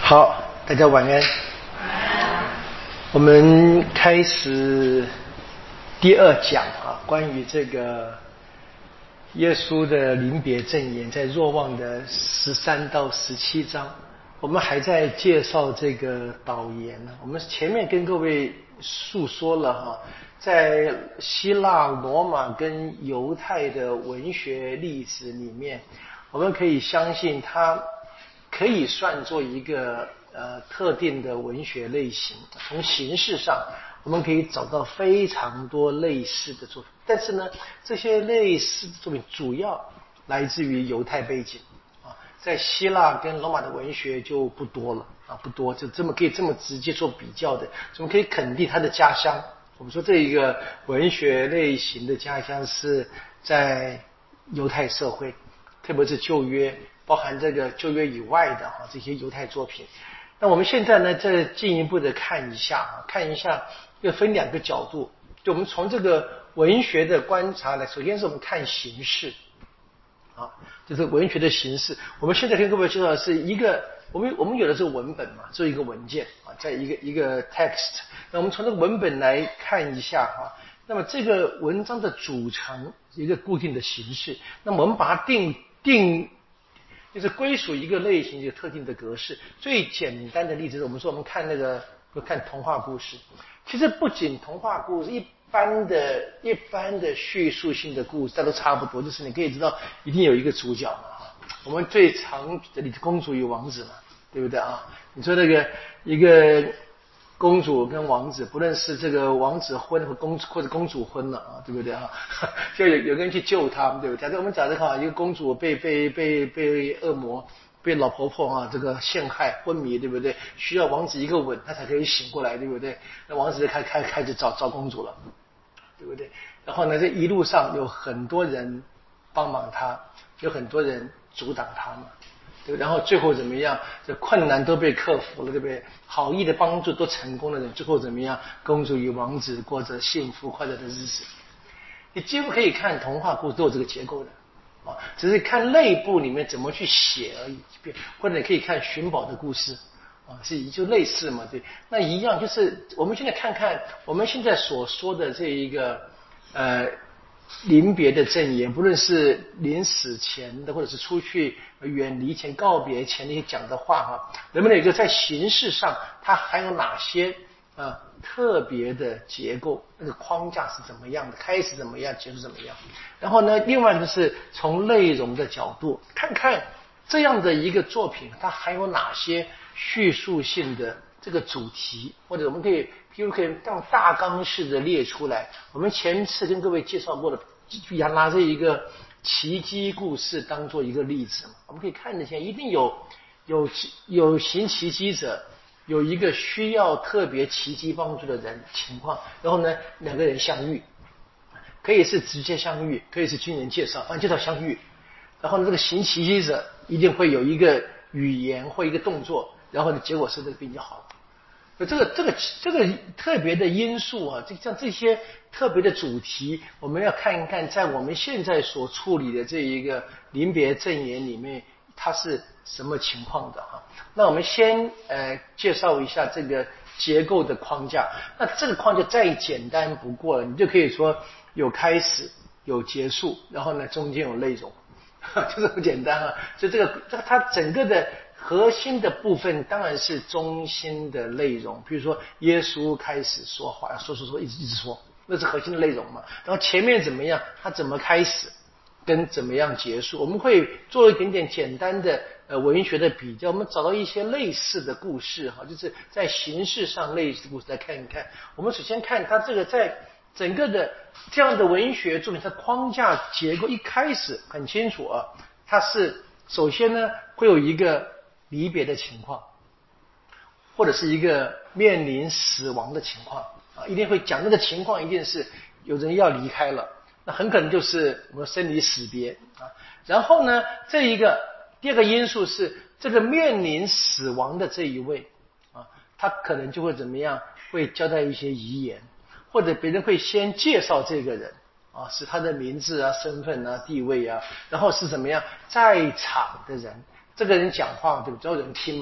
好，大家晚安。我们开始第二讲关于这个耶稣的临别赠言，在若望的13到17章。我们还在介绍这个导言呢。我们前面跟各位述说了在希腊、罗马跟犹太的文学历史里面，我们可以相信它可以算作一个特定的文学类型。从形式上我们可以找到非常多类似的作品，但是呢，这些类似的作品主要来自于犹太背景在希腊跟罗马的文学就不多了不多，就可以这么直接做比较的。我们可以肯定他的家乡，我们说这一个文学类型的家乡是在犹太社会，特别是旧约，包含这个旧约以外的这些犹太作品。那我们现在呢，再进一步的看一下，要分两个角度。就我们从这个文学的观察来，首先是我们看形式就是文学的形式。我们现在跟各位介绍的是一个我们有的是文本嘛，做一个文件在一个 text。那我们从这个文本来看一下那么这个文章的组成一个固定的形式，那么我们把它就是归属一个类型，一个特定的格式。最简单的例子是我们说我们看童话故事，其实不仅童话故事，一般的叙述性的故事它都差不多，就是你可以知道一定有一个主角嘛我们最常举的例子，公主与王子嘛，对不对你说那个一个公主跟王子，不论是这个王子昏或者公主昏了对不对就有个人去救他们，对不对？我们假设一个公主被恶魔被老婆婆这个陷害昏迷，对不对？需要王子一个吻，她才可以醒过来，对不对？那王子就开始找公主了，对不对？然后呢，这一路上有很多人帮忙他，有很多人阻挡他嘛，对不对？然后最后怎么样？这困难都被克服了，对不对？好意的帮助都成功的人，最后怎么样？公主与王子过着幸福快乐的日子。你几乎可以看童话故事都有这个结构的只是看内部里面怎么去写而已。或者你可以看寻宝的故事就类似嘛，对。那一样就是我们现在看看我们现在所说的这一个临别的赠言，不论是临死前的，或者是出去远离前告别前那些讲的话能不能有一个在形式上它还有哪些特别的结构，那个框架是怎么样的，开始怎么样，结束怎么样。然后呢，另外就是从内容的角度看看这样的一个作品它还有哪些叙述性的这个主题，或者我们可以譬如可以当大纲式的列出来。我们前次跟各位介绍过的，拿着一个奇迹故事当做一个例子嘛，我们可以看得见一定有行奇迹者，有一个需要特别奇迹帮助的人情况，然后呢两个人相遇，可以是直接相遇，可以是经人介绍，反正介绍相遇。然后呢这个行奇迹者一定会有一个语言或一个动作，然后呢结果是这个病就好了。这个特别的因素像这些特别的主题，我们要看一看在我们现在所处理的这一个临别赠言里面它是什么情况的那我们先介绍一下这个结构的框架。那这个框架再简单不过了，你就可以说有开始有结束，然后呢中间有内容就这么简单所以它整个的核心的部分当然是中心的内容，比如说耶稣开始说话，说一直说，那是核心的内容嘛。然后前面怎么样，他怎么开始跟怎么样结束，我们会做一点点简单的文学的比较，我们找到一些类似的故事就是在形式上类似的故事来看一看。我们首先看它这个在整个的这样的文学作品，它框架结构一开始很清楚它是首先呢会有一个离别的情况，或者是一个面临死亡的情况一定会讲那个情况，一定是有人要离开了，那很可能就是我们生离死别然后呢第二个因素是这个面临死亡的这一位他可能就会怎么样，会交代一些遗言，或者别人会先介绍这个人是他的名字身份地位然后是怎么样在场的人，这个人讲话对不对，有人听嘛，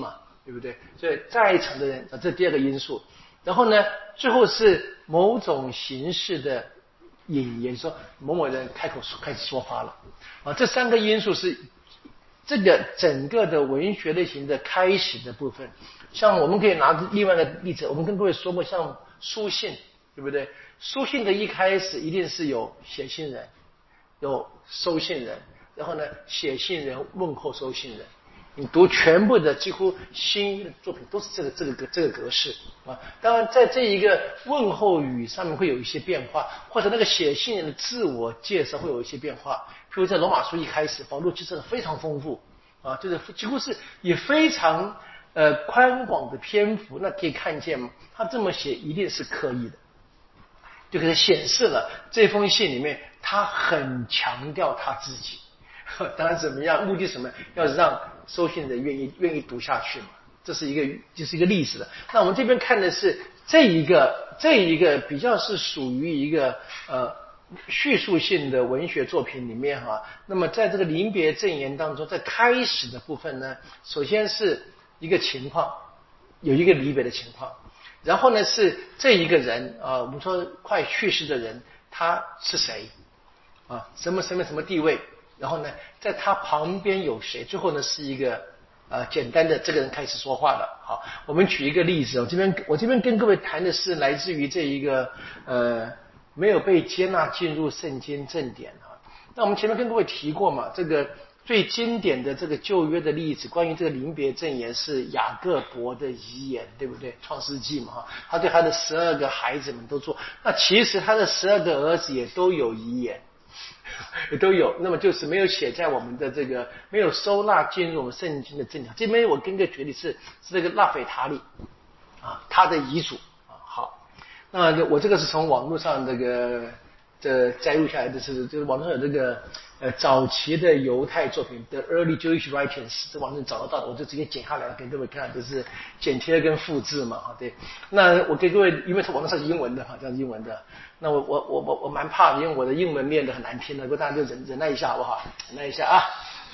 对不对？所以在场的人，这第二个因素。然后呢，最后是某种形式的引言，说某某人开始说话了啊。这三个因素是这个整个的文学类型的开始的部分。像我们可以拿另外一个例子，我们跟各位说过，像书信，对不对？书信的一开始一定是有写信人，有收信人，然后呢，写信人问候收信人。你读全部的几乎新的作品都是这个格式啊。当然，在这一个问候语上面会有一些变化，或者那个写信人的自我介绍会有一些变化。譬如在罗马书一开始，保罗介绍的非常丰富啊，就是几乎是以非常宽广的篇幅，那可以看见他这么写一定是刻意的，就给他显示了这封信里面他很强调他自己。当然怎么样？目的什么？要让收信人愿意读下去嘛。这是一个历史的。那我们这边看的是这一个比较是属于一个叙述性的文学作品里面哈。那么在这个临别赠言当中，在开始的部分呢，首先是一个情况，有一个离别的情况，然后呢是这一个人我们说快去世的人他是谁啊？什么地位？然后呢，在他旁边有谁？最后呢，是一个简单的这个人开始说话了。好，我们举一个例子，我这边跟各位谈的是来自于这一个没有被接纳进入圣经正典啊。那我们前面跟各位提过嘛，这个最经典的这个旧约的例子，关于这个临别赠言是雅各伯的遗言，对不对？创世纪嘛，他对他的12个孩子们都做，那其实他的12个儿子也都有遗言。也都有，那么就是没有写在我们的这个，没有收纳进入我们圣经的正条。这边我跟个举例是这个拉斐塔里啊，他的遗嘱啊。好，那我这个是从网络上这摘录下来的就是网络上有这个早期的犹太作品的 Early Jewish Writings， 这网上找得到的，我就直接剪下来了给各位看，就是剪贴跟复制嘛，对。那我给各位，因为它网络上是英文的哈，这样是英文的。那我蛮怕的，因为我的英文念得很难听的，不过大家就忍耐一下好不好？忍耐一下啊。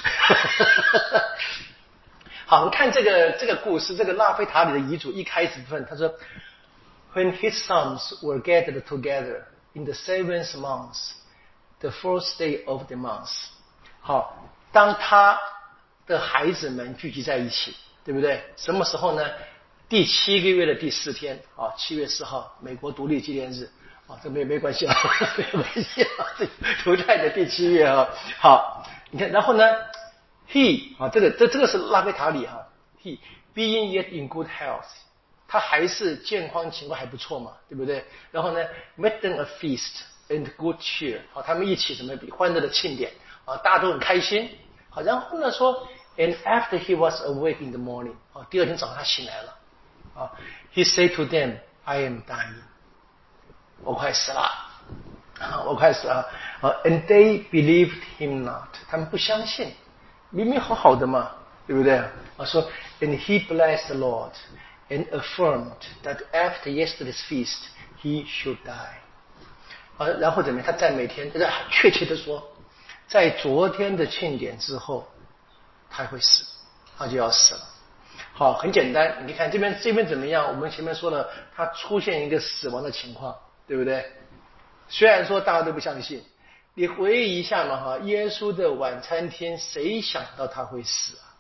好，我们看这个故事，这个拉斐塔里的遗嘱一开始部分，他说 ，When his sons were gathered together in the 7th month, the 4th day of the month。好，当他的孩子们聚集在一起，对不对？什么时候呢？第7个月的第4天啊，7月4号，美国独立纪念日。这没关系啊，没关系啊，这犹太的第7月啊。好，你看，然后呢 ，he 啊，这个是拉斐塔里哈 ，he being yet in good health， 他还是健康情况还不错嘛，对不对？然后呢 ，made them a feast and good cheer， 好，他们一起什么比欢乐的庆典啊，大家都很开心。好，然后呢说 ，and after he was awake in the morning， 啊，第二天早上他醒来了，啊 ，he said to them, I am dying。我快死了我快死了and they believed him not， 他们不相信，明明好好的嘛，对不对说 and he blessed the Lord and affirmed that after yesterday's feast he should die。然后怎么样？他赞美天，他确切的说，在昨天的庆典之后，他会死，他就要死了。好，很简单，你看这边怎么样？我们前面说了，他出现一个死亡的情况。对不对？虽然说大家都不相信，你回忆一下嘛哈，耶稣的晚餐厅，谁想到他会死啊？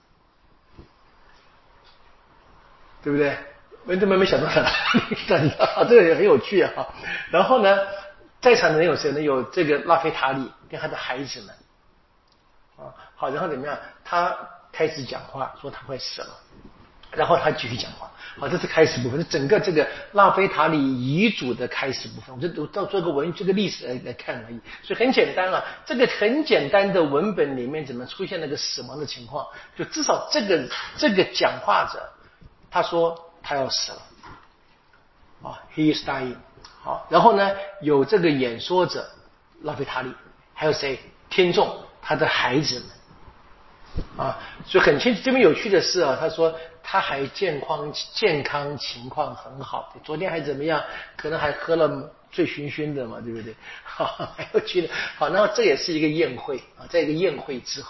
对不对？我怎么没想到他？这个也很有趣啊。然后呢，在场的人有谁呢？有这个拉斐塔里跟他的孩子们好，然后怎么样？他开始讲话，说他会死了。然后他继续讲话，好，这是开始部分，是整个这个拉斐塔里遗嘱的开始部分。我就到这个历史来看而已，所以很简单啊。这个很简单的文本里面怎么出现那个死亡的情况？就至少这个讲话者，他说他要死了，he is dying。好，然后呢，有这个演说者拉斐塔里，还有谁？听众，他的孩子们。所以很清楚。这边有趣的是他说他还健康情况很好，昨天还怎么样？可能还喝了醉醺醺的嘛，对不对？好，蛮有趣的。好，然后这也是一个宴会在一个宴会之后，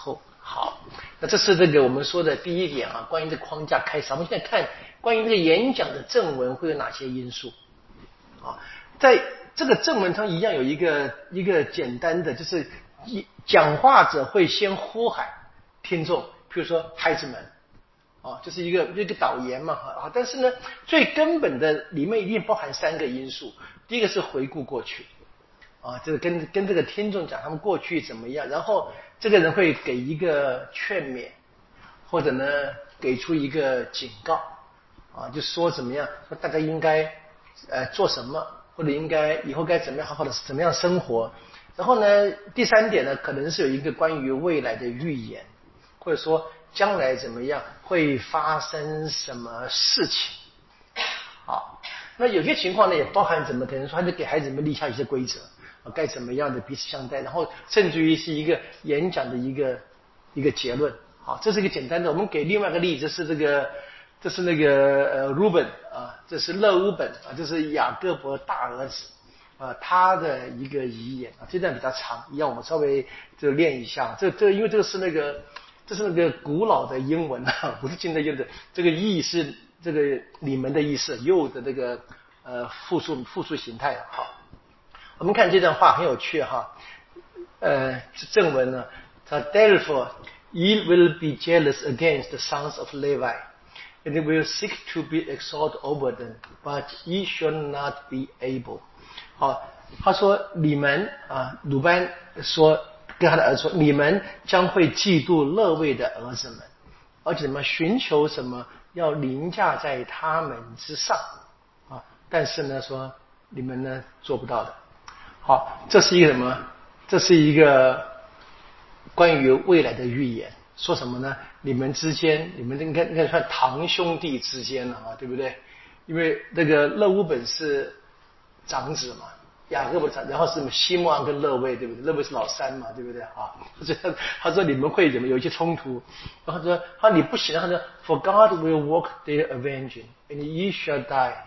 好，那这是这个我们说的第一点啊，关于这框架开始。我们现在看关于这个演讲的正文会有哪些因素啊？在这个正文中一样有一个简单的，就是讲话者会先呼喊听众，譬如说孩子们啊，就是一个导言嘛啊。但是呢，最根本的里面一定包含3个因素。第一个是回顾过去啊，就是跟这个听众讲他们过去怎么样，然后这个人会给一个劝勉，或者呢给出一个警告啊，就说怎么样，说大家应该做什么，或者应该以后该怎么样好好的怎么样生活。然后呢，第3点呢，可能是有一个关于未来的预言，或者说将来怎么样会发生什么事情。好，那有些情况呢，也包含怎么，可能说他就给孩子们立下一些规则，该怎么样的彼此相待，然后甚至于是一个演讲的一个结论。好，这是一个简单的。我们给另外一个例子，是这是那个Reuben 啊，这是勒乌本啊，这是雅各伯大儿子他的一个遗言啊，这段比较长，一样我们稍微就练一下。因为这是那个古老的英文啊，不是近代用的。这个义是这个你们的意思，又的这个复数形态。好，我们看这段话很有趣哈。正文呢，它 Therefore ye will be jealous against the sons of Levi, and they will seek to be exalted over them, but ye shall not be able. 好，他说你们啊，鲁班说跟他的儿子说，你们将会嫉妒勒位的儿子们，而且什么寻求什么要凌驾在他们之上啊，但是呢说你们呢做不到的。好，这是一个什么？这是一个关于未来的预言。说什么呢？你们之间，你们应该算堂兄弟之间了啊，对不对？因为这个勒乌本是长子嘛，雅各伯长，然后是西莫安跟勒位，对不对？勒位是老三嘛，对不对啊？所以他说你们会怎么有一些冲突，然后说你不行，他说 For God will work their avenging, and ye shall die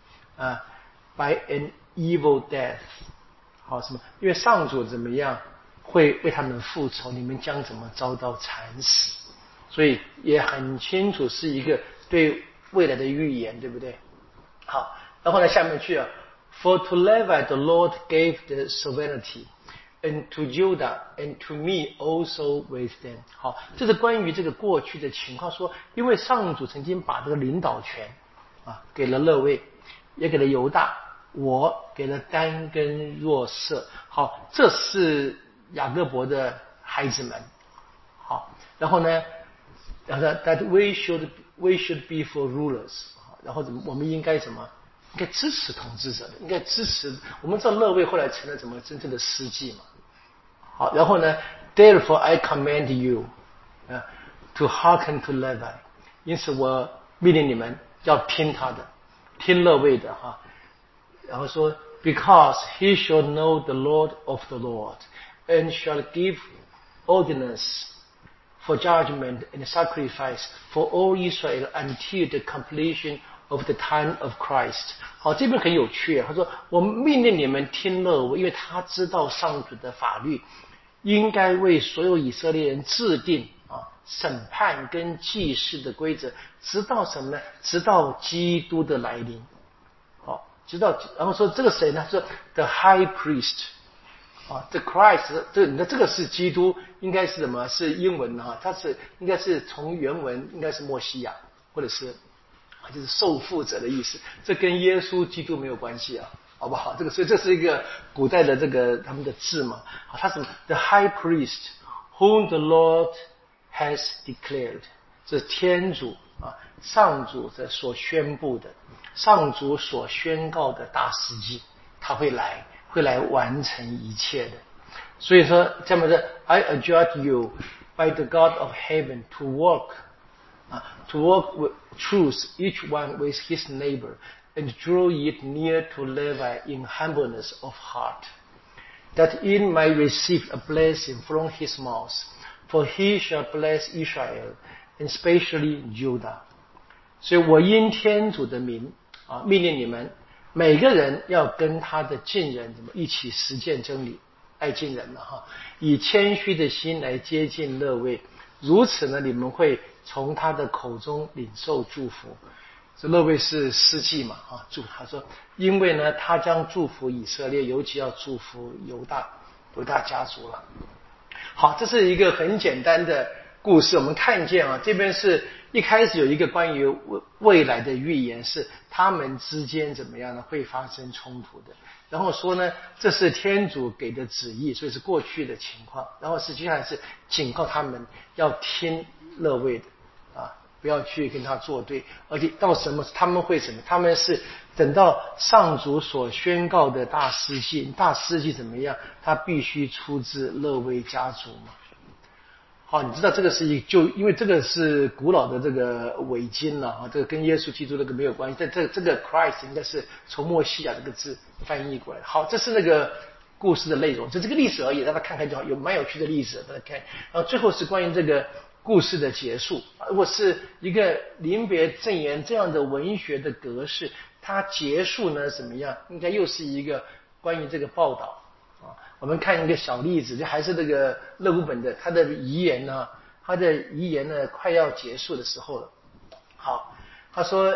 by an evil death. 好，什么？因为上主怎么样会为他们复仇，你们将怎么遭到惨死？所以也很清楚是一个对未来的预言，对不对？好，然后呢，下面去啊 ，For to Levi the Lord gave the sovereignty, and to Judah and to me also with them. 好，这是关于这个过去的情况，说因为上主曾经把这个领导权给了勒位，也给了犹大。我给了单跟若瑟。好，这是雅各伯的孩子们。好，然后呢，that we should be for rulers。然后我们应该什么？应该支持统治者的，应该支持。我们知道勒位后来成了什么真正的司祭嘛？好，然后呢 ，Therefore I command you to hearken to Levi。因此我命令你们要听他的，听勒位的哈。然后说 ，Because he shall know the Lord of the Lord, and shall give ordinance for judgment and sacrifice for all Israel until the completion of the time of Christ。好，这边很有趣，他说我命令你们听勒位，因为他知道上主的法律，应该为所有以色列人制定审判跟祭祀的规则，直到什么呢？直到基督的来临。知道，然后说这个谁呢？说 the high priest 这 Christ， 这个是基督，应该是什么？是英文它是应该是从原文应该是墨西亚，或者是就是受缚者的意思。这跟耶稣基督没有关系好不好？所以这是一个古代的这个他们的字嘛。好，他是 the high priest whom the Lord has declared， 这是天主上主的所宣布的，上主所宣告的大事记，他会来完成一切的。所以说这么的 I adjure you by the God of heaven to work with truth, each one with his neighbor, and draw it near to Levi in humbleness of heart, that it might receive a blessing from his mouth, for he shall bless Israel, and especially Judah。所以我因天主的名命令你们每个人要跟他的近人一起实践真理，爱近人以谦虚的心来接近勒位， 如此呢，你们会从他的口中领受祝福。这那位是司祭嘛他说，因为呢，他将祝福以色列，尤其要祝福犹大家族了。好，这是一个很简单的故事。我们看见这边是一开始有一个关于未来的预言，是他们之间怎么样呢？会发生冲突的。然后说呢，这是天主给的旨意，所以是过去的情况。然后实际上是警告他们要听勒位的不要去跟他作对，而且到什么他们会什么？他们是等到上主所宣告的大司祭怎么样？他必须出自勒位家族嘛。好，你知道这个是因为这个是古老的这个伪经了这个跟耶稣基督那个没有关系。但这个 Christ 应该是从墨西亚这个字翻译过来。好，这是那个故事的内容，这个历史而已，大家看看就好，蛮有趣的历史，大家看。然后最后是关于这个故事的结束。如果是一个临别赠言这样的文学的格式，它结束呢怎么样？应该又是一个关于这个报道我们看一个小例子，就还是那个勒乌本的他的遗言呢，快要结束的时候了。好，他说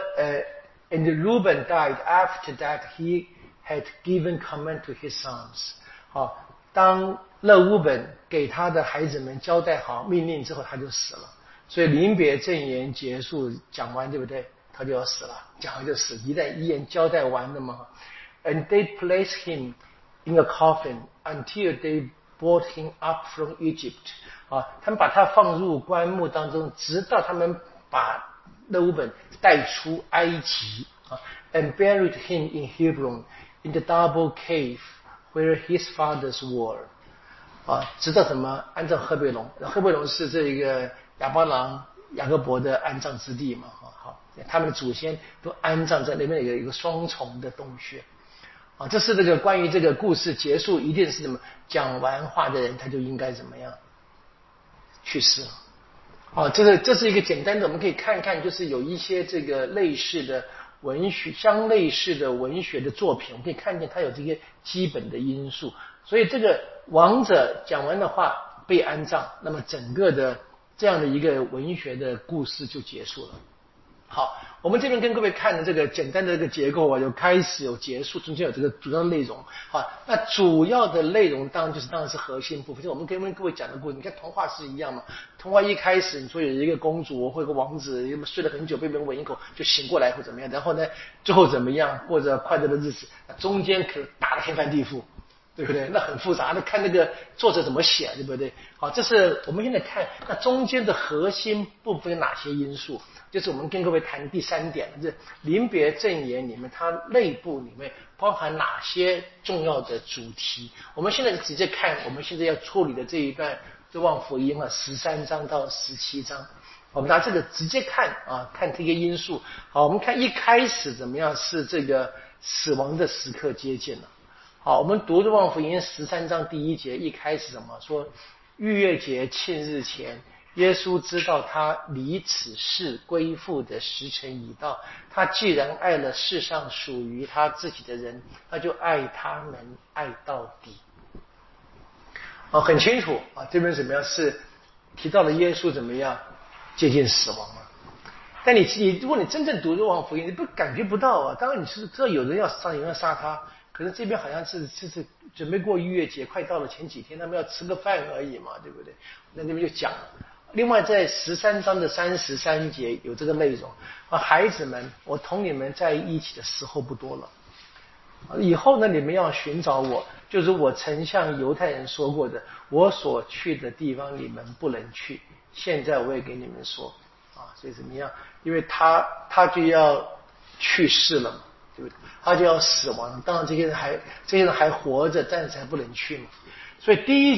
and Reuben died after that he had given command to his sons。好，当勒乌本给他的孩子们交代好命令之后，他就死了。所以临别赠言结束讲完，对不对？他就要死了，讲完就死。一旦遗言交代完了嘛 ，and they placed him in a coffin until they brought him up from Egypt。他们把他放入棺木当中，直到他们把勒乌本带出埃及and buried him in Hebron in the double cave where his fathers were。直到什么？安葬赫贝龙。赫贝龙是这个亚巴郎、雅各伯的安葬之地嘛。好，他们的祖先都安葬在那边有一个双重的洞穴。这是这个关于这个故事结束，一定是什么？讲完话的人他就应该怎么样？去世了。这是一个简单的，我们可以看看，就是有一些这个类似的文学，相类似的文学的作品，我们可以看见它有这些基本的因素。所以这个王者讲完的话被安葬，那么整个的这样的一个文学的故事就结束了。好，我们这边跟各位看的这个简单的这个结构有开始有结束，中间有这个主要内容。好，那主要的内容当然是核心部分，就我们跟各位讲的故事。你看童话是一样嘛，童话一开始你说有一个公主或一个王子睡了很久被人吻一口就醒过来或怎么样，然后呢最后怎么样过着快乐的日子，中间可打得天翻地覆，对不对？那很复杂，那看那个作者怎么写，对不对？好，这是我们现在看那中间的核心部分有哪些因素，就是我们跟各位谈第三点，就是临别赠言里面它内部里面包含哪些重要的主题。我们现在直接看我们现在要处理的这一段若望福音13章到17章，我们拿这个直接看看这个因素。好，我们看一开始怎么样，是这个死亡的时刻接近了。好，我们读若望福音13章第1节，一开始什么说？逾越节庆日前，耶稣知道他离此世归父的时辰已到，他既然爱了世上属于他自己的人，他就爱他们爱到底。很清楚这边怎么样是提到了耶稣怎么样接近死亡了。但你如果你真正读若望福音，你不感觉不到当然你是知道有人要杀他，可是这边好像是准备过逾越节，快到了前几天，他们要吃个饭而已嘛，对不对？那边就讲了。另外在13章的33节有这个内容孩子们，我同你们在一起的时候不多了，以后呢你们要寻找我，就是我曾向犹太人说过的，我所去的地方你们不能去，现在我也给你们说所以怎么样？因为他就要去世了嘛，对不对？他就要死亡，当然这些人还活着，但是还不能去嘛。所以第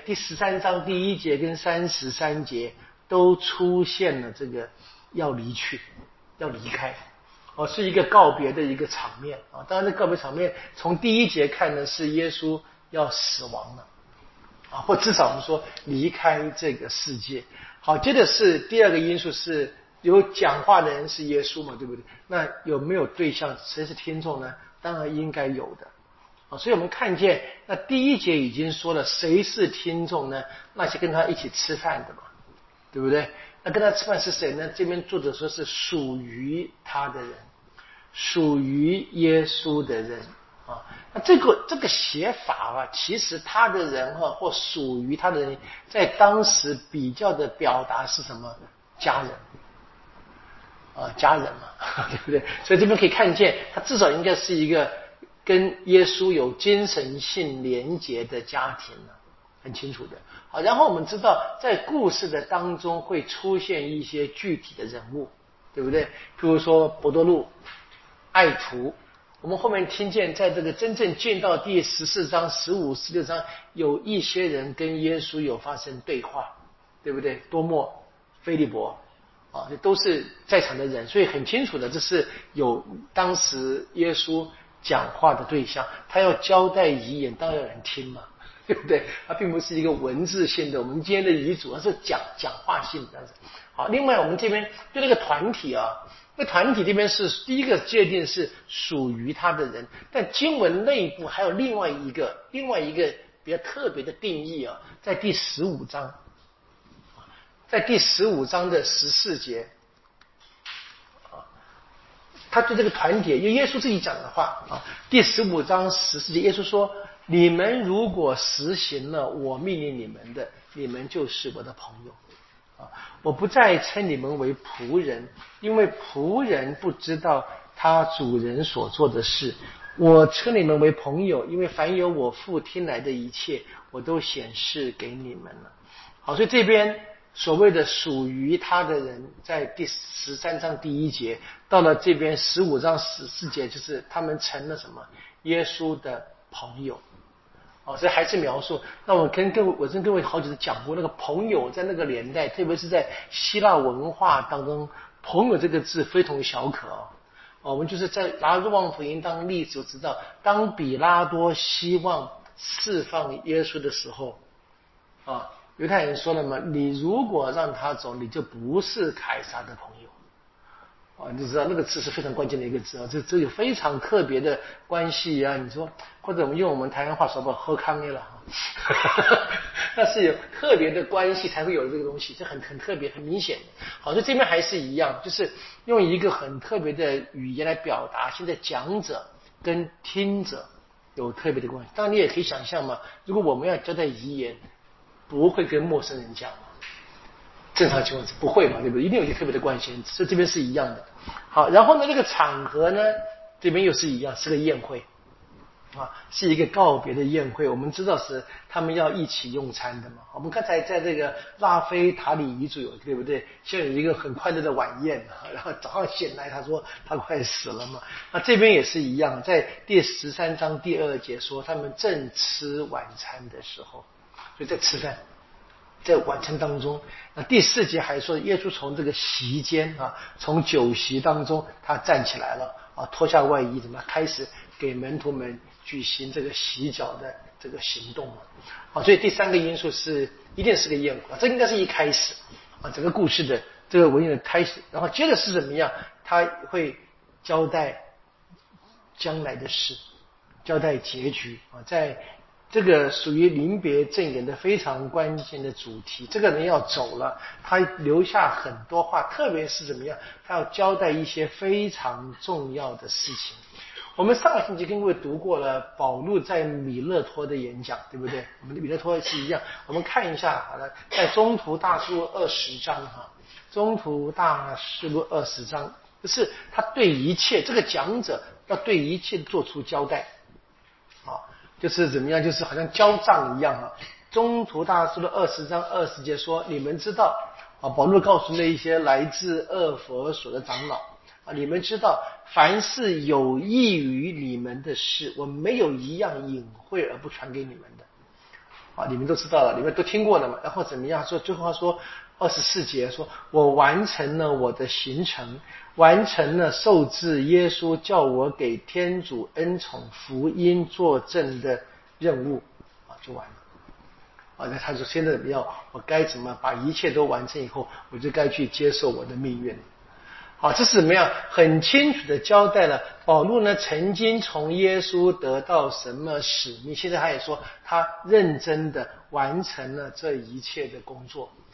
13章第1节跟33节都出现了这个要离去要离开是一个告别的一个场面当然这告别场面从第1节看呢是耶稣要死亡了或至少我们说离开这个世界。好，接着是第二个因素，是有讲话的人是耶稣嘛，对不对？那有没有对象，谁是听众呢？当然应该有的所以我们看见那第1节已经说了谁是听众呢？那些跟他一起吃饭的嘛， 对不对？那跟他吃饭是谁呢？这边作者说是属于他的人，属于耶稣的人啊。那这个写法啊，其实他的人或属于他的人，在当时比较的表达是什么？家人啊，家人嘛，对不对？所以这边可以看见，他至少应该是一个跟耶稣有精神性连结的家庭了，很清楚的。好，然后我们知道，在故事的当中会出现一些具体的人物，对不对？譬如说伯多禄、爱徒，我们后面听见，在这个真正进到第14章、15、16章，有一些人跟耶稣有发生对话，对不对？多默、腓利伯啊，这都是在场的人，所以很清楚的，这是有当时耶稣讲话的对象，他要交代遗言，当然有人听嘛。对不对？它并不是一个文字性的，我们今天的遗嘱它是讲话性的这样子。好，另外我们这边对那个团体啊，那团体这边是第一个界定是属于他的人，但经文内部还有另外一个比较特别的定义啊，在第15章，在第15章的14节。他对这个团体，因为耶稣自己讲的话啊，第15章14节，耶稣说：“你们如果实行了我命令你们的，你们就是我的朋友啊！我不再称你们为仆人，因为仆人不知道他主人所做的事。我称你们为朋友，因为凡有我父听来的一切，我都显示给你们了。”好，所以这边所谓的属于他的人，在第13章第1节，到了这边15章14节，就是他们成了什么？耶稣的朋友。哦，所以还是描述。那我跟各位好几次讲过，那个朋友在那个年代，特别是在希腊文化当中，朋友这个字非同小可哦。我们就是在拿若望福音当例子就知道，当比拉多希望释放耶稣的时候，啊，犹太人说了嘛，你如果让他走，你就不是凯撒的朋友。你就知道那个字是非常关键的一个字啊，这有非常特别的关系啊。你说，或者我们用我们台湾话说吧，喝康的了，那是有特别的关系才会有这个东西，这很特别，很明显的。好，所以这边还是一样，就是用一个很特别的语言来表达，现在讲者跟听者有特别的关系。当然你也可以想象嘛，如果我们要交代遗言，不会跟陌生人讲。正常情况是不会嘛，对不对？一定有一个特别的关系，所以这边是一样的。好，然后呢，这个场合呢，这边又是一样，是个宴会啊，是一个告别的宴会。我们知道是他们要一起用餐的嘛。我们刚才在这个拉菲塔里遗嘱有，对不对？现在有一个很快乐的晚宴啊，然后早上醒来，他说他快死了嘛。那这边也是一样，在第13章第2节说，他们正吃晚餐的时候，所以在吃饭。在晚餐当中，那第4节还说，耶稣从这个席间啊，从酒席当中，他站起来了啊，脱下外衣，怎么开始给门徒们举行这个洗脚的这个行动了啊？所以第3个因素是一定是个宴会，这应该是一开始啊，整个故事的这个文艺的开始，然后接着是怎么样？他会交代将来的事，交代结局啊，在。这个属于临别赠言的非常关键的主题。这个人要走了，他留下很多话，特别是怎么样，他要交代一些非常重要的事情。我们上个星期跟各位读过了保禄在米勒托的演讲，对不对？我们的米勒托是一样，我们看一下好了，在中途大事录20章哈，中途大事录20章，就是他对一切这个讲者要对一切做出交代。就是怎么样，就是好像交账一样啊。中途大事录20章20节说，你们知道啊，保罗告诉那一些来自厄弗所的长老啊，你们知道凡是有益于你们的事，我没有一样隐晦而不传给你们的啊，你们都知道了，你们都听过了嘛。然后怎么样说？最后他说24节说，我完成了我的行程，完成了受制耶稣叫我给天主恩宠福音作证的任务啊，就完了啊。那他说现在怎么样？我该怎么把一切都完成以后，我就该去接受我的命运。好，这是怎么样？很清楚的交代了保禄呢曾经从耶稣得到什么使命，现在他也说他认真的完成了这一切的工作。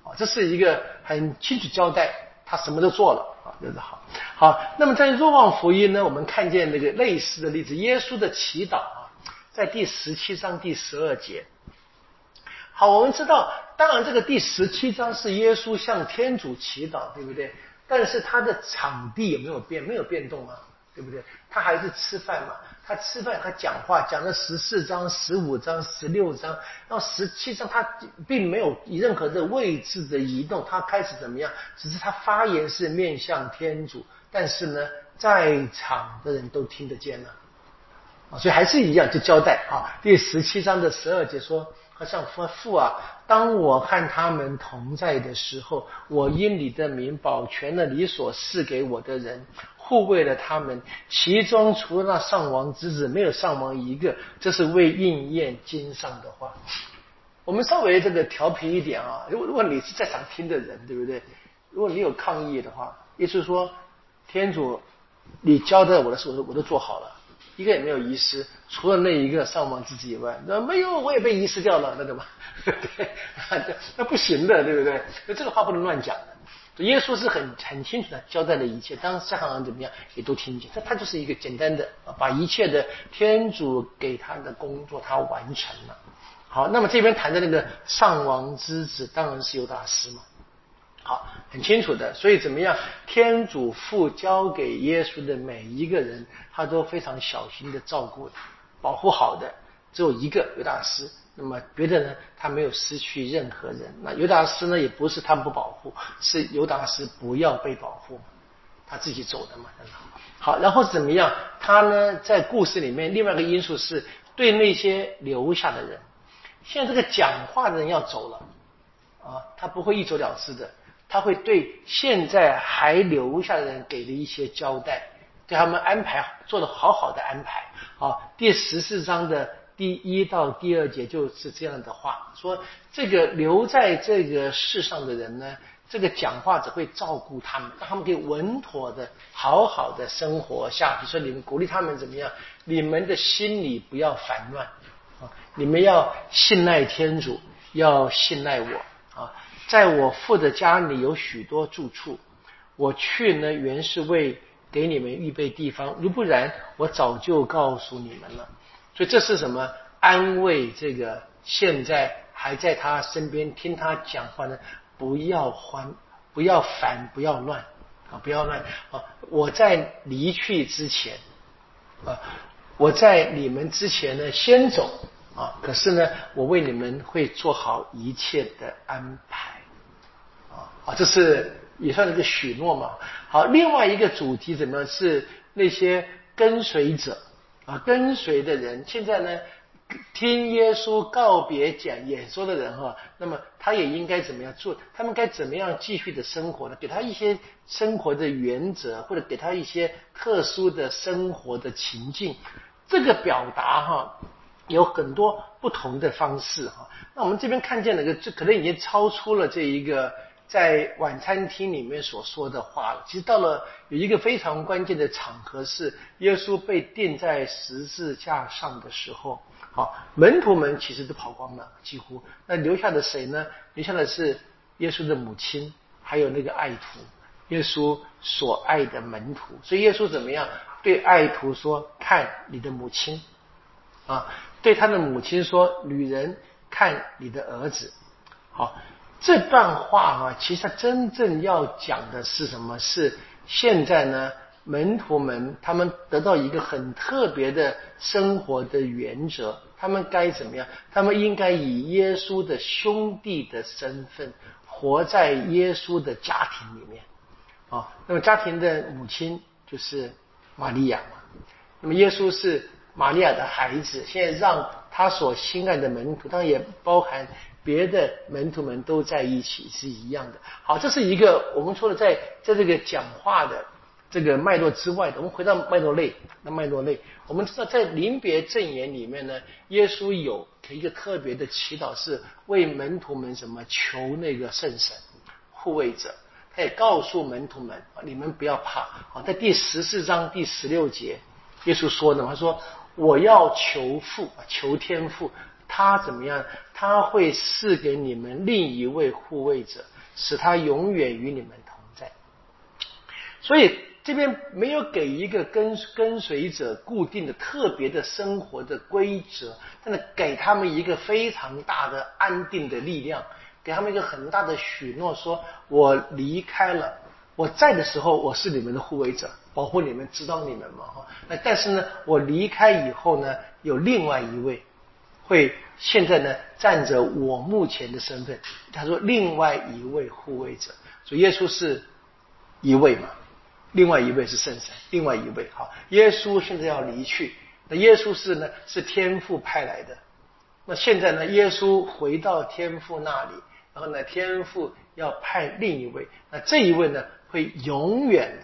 这是一个很清楚交代，他什么都做了这是好。那么在若望福音呢，我们看见那个类似的例子，耶稣的祈祷在第17章第12节。好，我们知道，当然这个第17章是耶稣向天主祈祷，对不对？但是他的场地有没有变？没有变动啊，对不对？他还是吃饭嘛，他吃饭，他讲话，讲了14章、15章、16章，到17章，他并没有任何的位置的移动，他开始怎么样？只是他发言是面向天主，但是呢，在场的人都听得见了。所以还是一样，就交代第17章的12节说，好像父啊，当我和他们同在的时候，我因你的名保全了你所赐给我的人，护卫了他们，其中除了那上王之子，没有上王一个，这是为应验经上的话。我们稍微这个调皮一点如果你是在场听的人，对不对？如果你有抗议的话，意思说天主你交代我的事我都做好了，一个也没有遗失，除了那一个上王之子以外，那没有，我也被遗失掉了，那怎么？对，那不行的，对不对？那这个话不能乱讲的。耶稣是很清楚的交代了一切，当下行人怎么样也都听见，他就是一个简单的把一切的天主给他的工作他完成了。好，那么这边谈的那个上王之子当然是犹达斯嘛。好，很清楚的，所以怎么样？天主父交给耶稣的每一个人，他都非常小心的照顾的，保护好的，只有一个犹达斯。那么别的呢，他没有失去任何人。那犹达斯呢，也不是他不保护，是犹达斯不要被保护，他自己走的嘛。好，然后怎么样？他呢，在故事里面，另外一个因素是对那些留下的人，现在这个讲话的人要走了他不会一走了之的。他会对现在还留下的人给了一些交代，对他们安排做了好好的安排。第14章的第1到第2节就是这样的话，说这个留在这个世上的人呢，这个讲话者会照顾他们，让他们可以稳妥的好好的生活下去。所以你们鼓励他们怎么样？你们的心里不要烦乱你们要信赖天主，要信赖我在我父的家里有许多住处，我去呢原是为给你们预备地方，如不然我早就告诉你们了。所以这是什么？安慰这个现在还在他身边听他讲话呢，不要烦，不要乱不要乱我在离去之前我在你们之前呢先走可是呢我为你们会做好一切的安排这是也算是个许诺嘛。好，另外一个主题怎么样？是那些跟随者跟随的人，现在呢听耶稣告别讲演说的人那么他也应该怎么样做？他们该怎么样继续的生活呢？给他一些生活的原则，或者给他一些特殊的生活的情境。这个表达有很多不同的方式那我们这边看见了这可能已经超出了这一个在晚餐厅里面所说的话了。其实到了有一个非常关键的场合，是耶稣被钉在十字架上的时候门徒们其实都跑光了几乎，那留下的谁呢？留下的是耶稣的母亲，还有那个爱徒，耶稣所爱的门徒。所以耶稣怎么样对爱徒说，看你的母亲对他的母亲说，女人看你的儿子。好，这段话其实他真正要讲的是什么？是现在呢门徒们他们得到一个很特别的生活的原则，他们该怎么样？他们应该以耶稣的兄弟的身份活在耶稣的家庭里面那么家庭的母亲就是玛利亚嘛，那么耶稣是玛利亚的孩子，现在让他所心爱的门徒，当然也包含别的门徒们都在一起是一样的。好，这是一个我们说的在这个讲话的这个脉络之外的。我们回到脉络类，我们知道在临别赠言里面呢，耶稣有一个特别的祈祷，是为门徒们什么求那个圣神护卫者。他也告诉门徒们，你们不要怕在第14章第16节耶稣说的，他说我要求父，求天父，他怎么样？他会赐给你们另一位护卫者， 使他永远与你们同在。所以这边没有给一个跟随者固定的特别的生活的规则，但是给他们一个非常大的安定的力量，给他们一个很大的许诺，说我离开了，我在的时候我是你们的护卫者，保护你们，指导你们嘛。那但是呢，我离开以后呢，有另外一位会现在呢站着我目前的身份。他说另外一位护卫者，所以耶稣是一位嘛，另外一位是圣神，另外一位。好，耶稣现在要离去，那耶稣是天父派来的。那现在呢，耶稣回到天父那里，然后呢，天父要派另一位，那这一位呢，会永远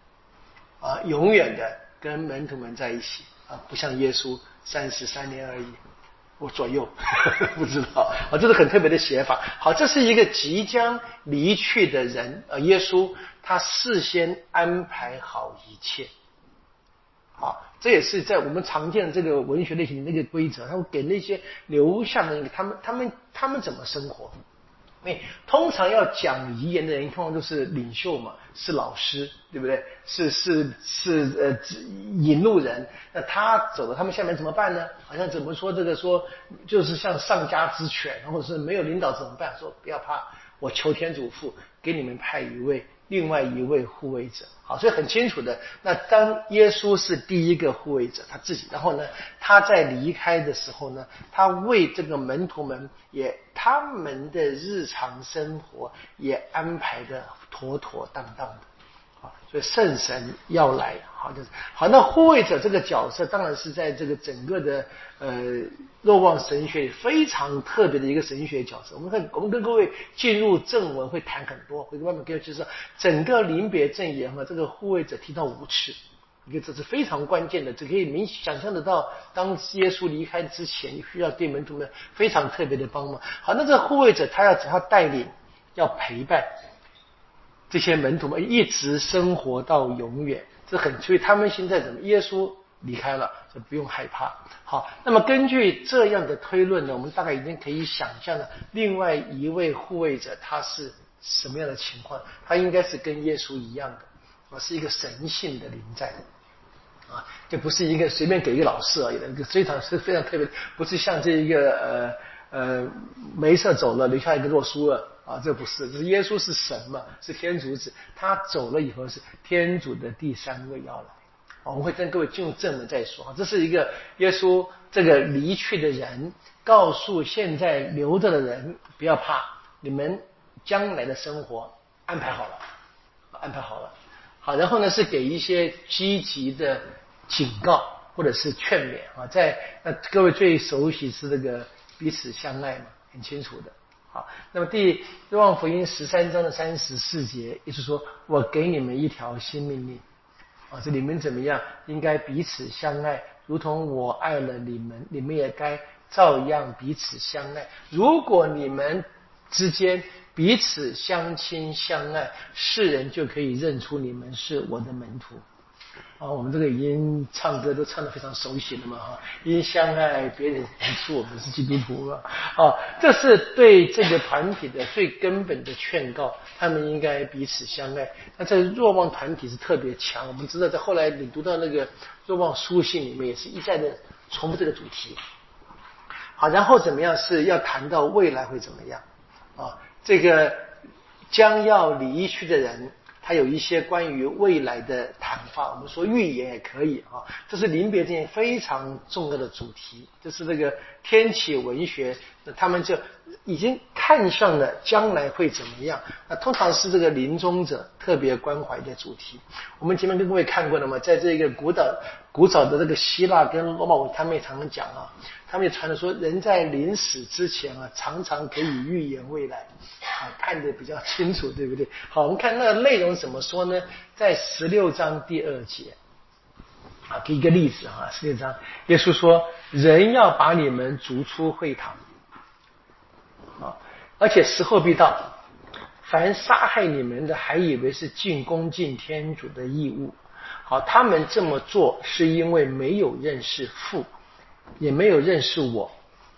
的跟门徒们在一起啊，不像耶稣33年而已，我左右不知道啊，这是很特别的写法。好，这是一个即将离去的人，耶稣他事先安排好一切。好，这也是在我们常见的这个文学类型的那个规则，他会给那些留下的他们怎么生活。因为通常要讲遗言的人，通常都是领袖嘛，是老师，对不对？是引路人。那他走了，他们下面怎么办呢？好像怎么说这个说，就是像上家之犬，或者是没有领导怎么办？说不要怕，我求天主父给你们派另外一位护卫者。好，所以很清楚的。那当耶稣是第一个护卫者，他自己，然后呢，他在离开的时候呢，他为这个门徒们他们的日常生活也安排的妥妥当当的。好，所以圣神要来。好，那护卫者这个角色当然是在这个整个的若望神学非常特别的一个神学角色。我们跟各位进入正文会谈很多，会慢慢跟就是说整个临别赠言这个护卫者提到5次，你看这是非常关键的，这可以想象得到，当耶稣离开之前，需要对门徒们非常特别的帮忙。好，那这个护卫者他要带领，要陪伴这些门徒们一直生活到永远，所以他们现在怎么？耶稣离开了，就不用害怕。好，那么根据这样的推论呢，我们大概已经可以想象了另外一位护卫者他是什么样的情况。他应该是跟耶稣一样的，是一个神性的临在啊，就不是一个随便给一个老师而已的，非常特别，不是像这一个梅瑟走了留下一个洛书了啊，这不是，就是耶稣是神嘛，是天主子，他走了以后是天主的第3位要来。我们会跟各位进入正文再说。这是一个耶稣这个离去的人告诉现在留着的人，不要怕，你们将来的生活安排好了。好，然后呢是给一些积极的警告或者是劝勉啊，那各位最熟悉是这个彼此相爱嘛，很清楚的。好，那么若望福音13章的34节，也就是说，我给你们一条新命令啊，这你们怎么样？应该彼此相爱，如同我爱了你们，你们也该照样彼此相爱。如果你们之间彼此相亲相爱，世人就可以认出你们是我的门徒。我们这个已经唱歌都唱得非常熟悉了嘛，因相爱别人认出我们是基督徒了。这是对这个团体的最根本的劝告，他们应该彼此相爱。那这若望团体是特别强，我们知道在后来你读到那个若望书信里面也是一再的重复这个主题。好，然后怎么样是要谈到未来会怎么样这个将要离去的人，他有一些关于未来的谈话，我们说预言也可以这是临别赠言非常重要的主题，就是这个天启文学，他们就已经看向了将来会怎么样。那通常是这个临终者特别关怀的主题。我们前面跟各位看过了嘛，在这个古早的这个希腊跟罗马文，他们也常常讲他们也传的说，人在临死之前常常可以预言未来看得比较清楚，对不对？好，我们看那个内容怎么说呢？在16章第2节给一个例子16章耶稣说，人要把你们逐出会堂而且时候必到，凡杀害你们的还以为是恭敬天主的义务。好，他们这么做是因为没有认识父，也没有认识我。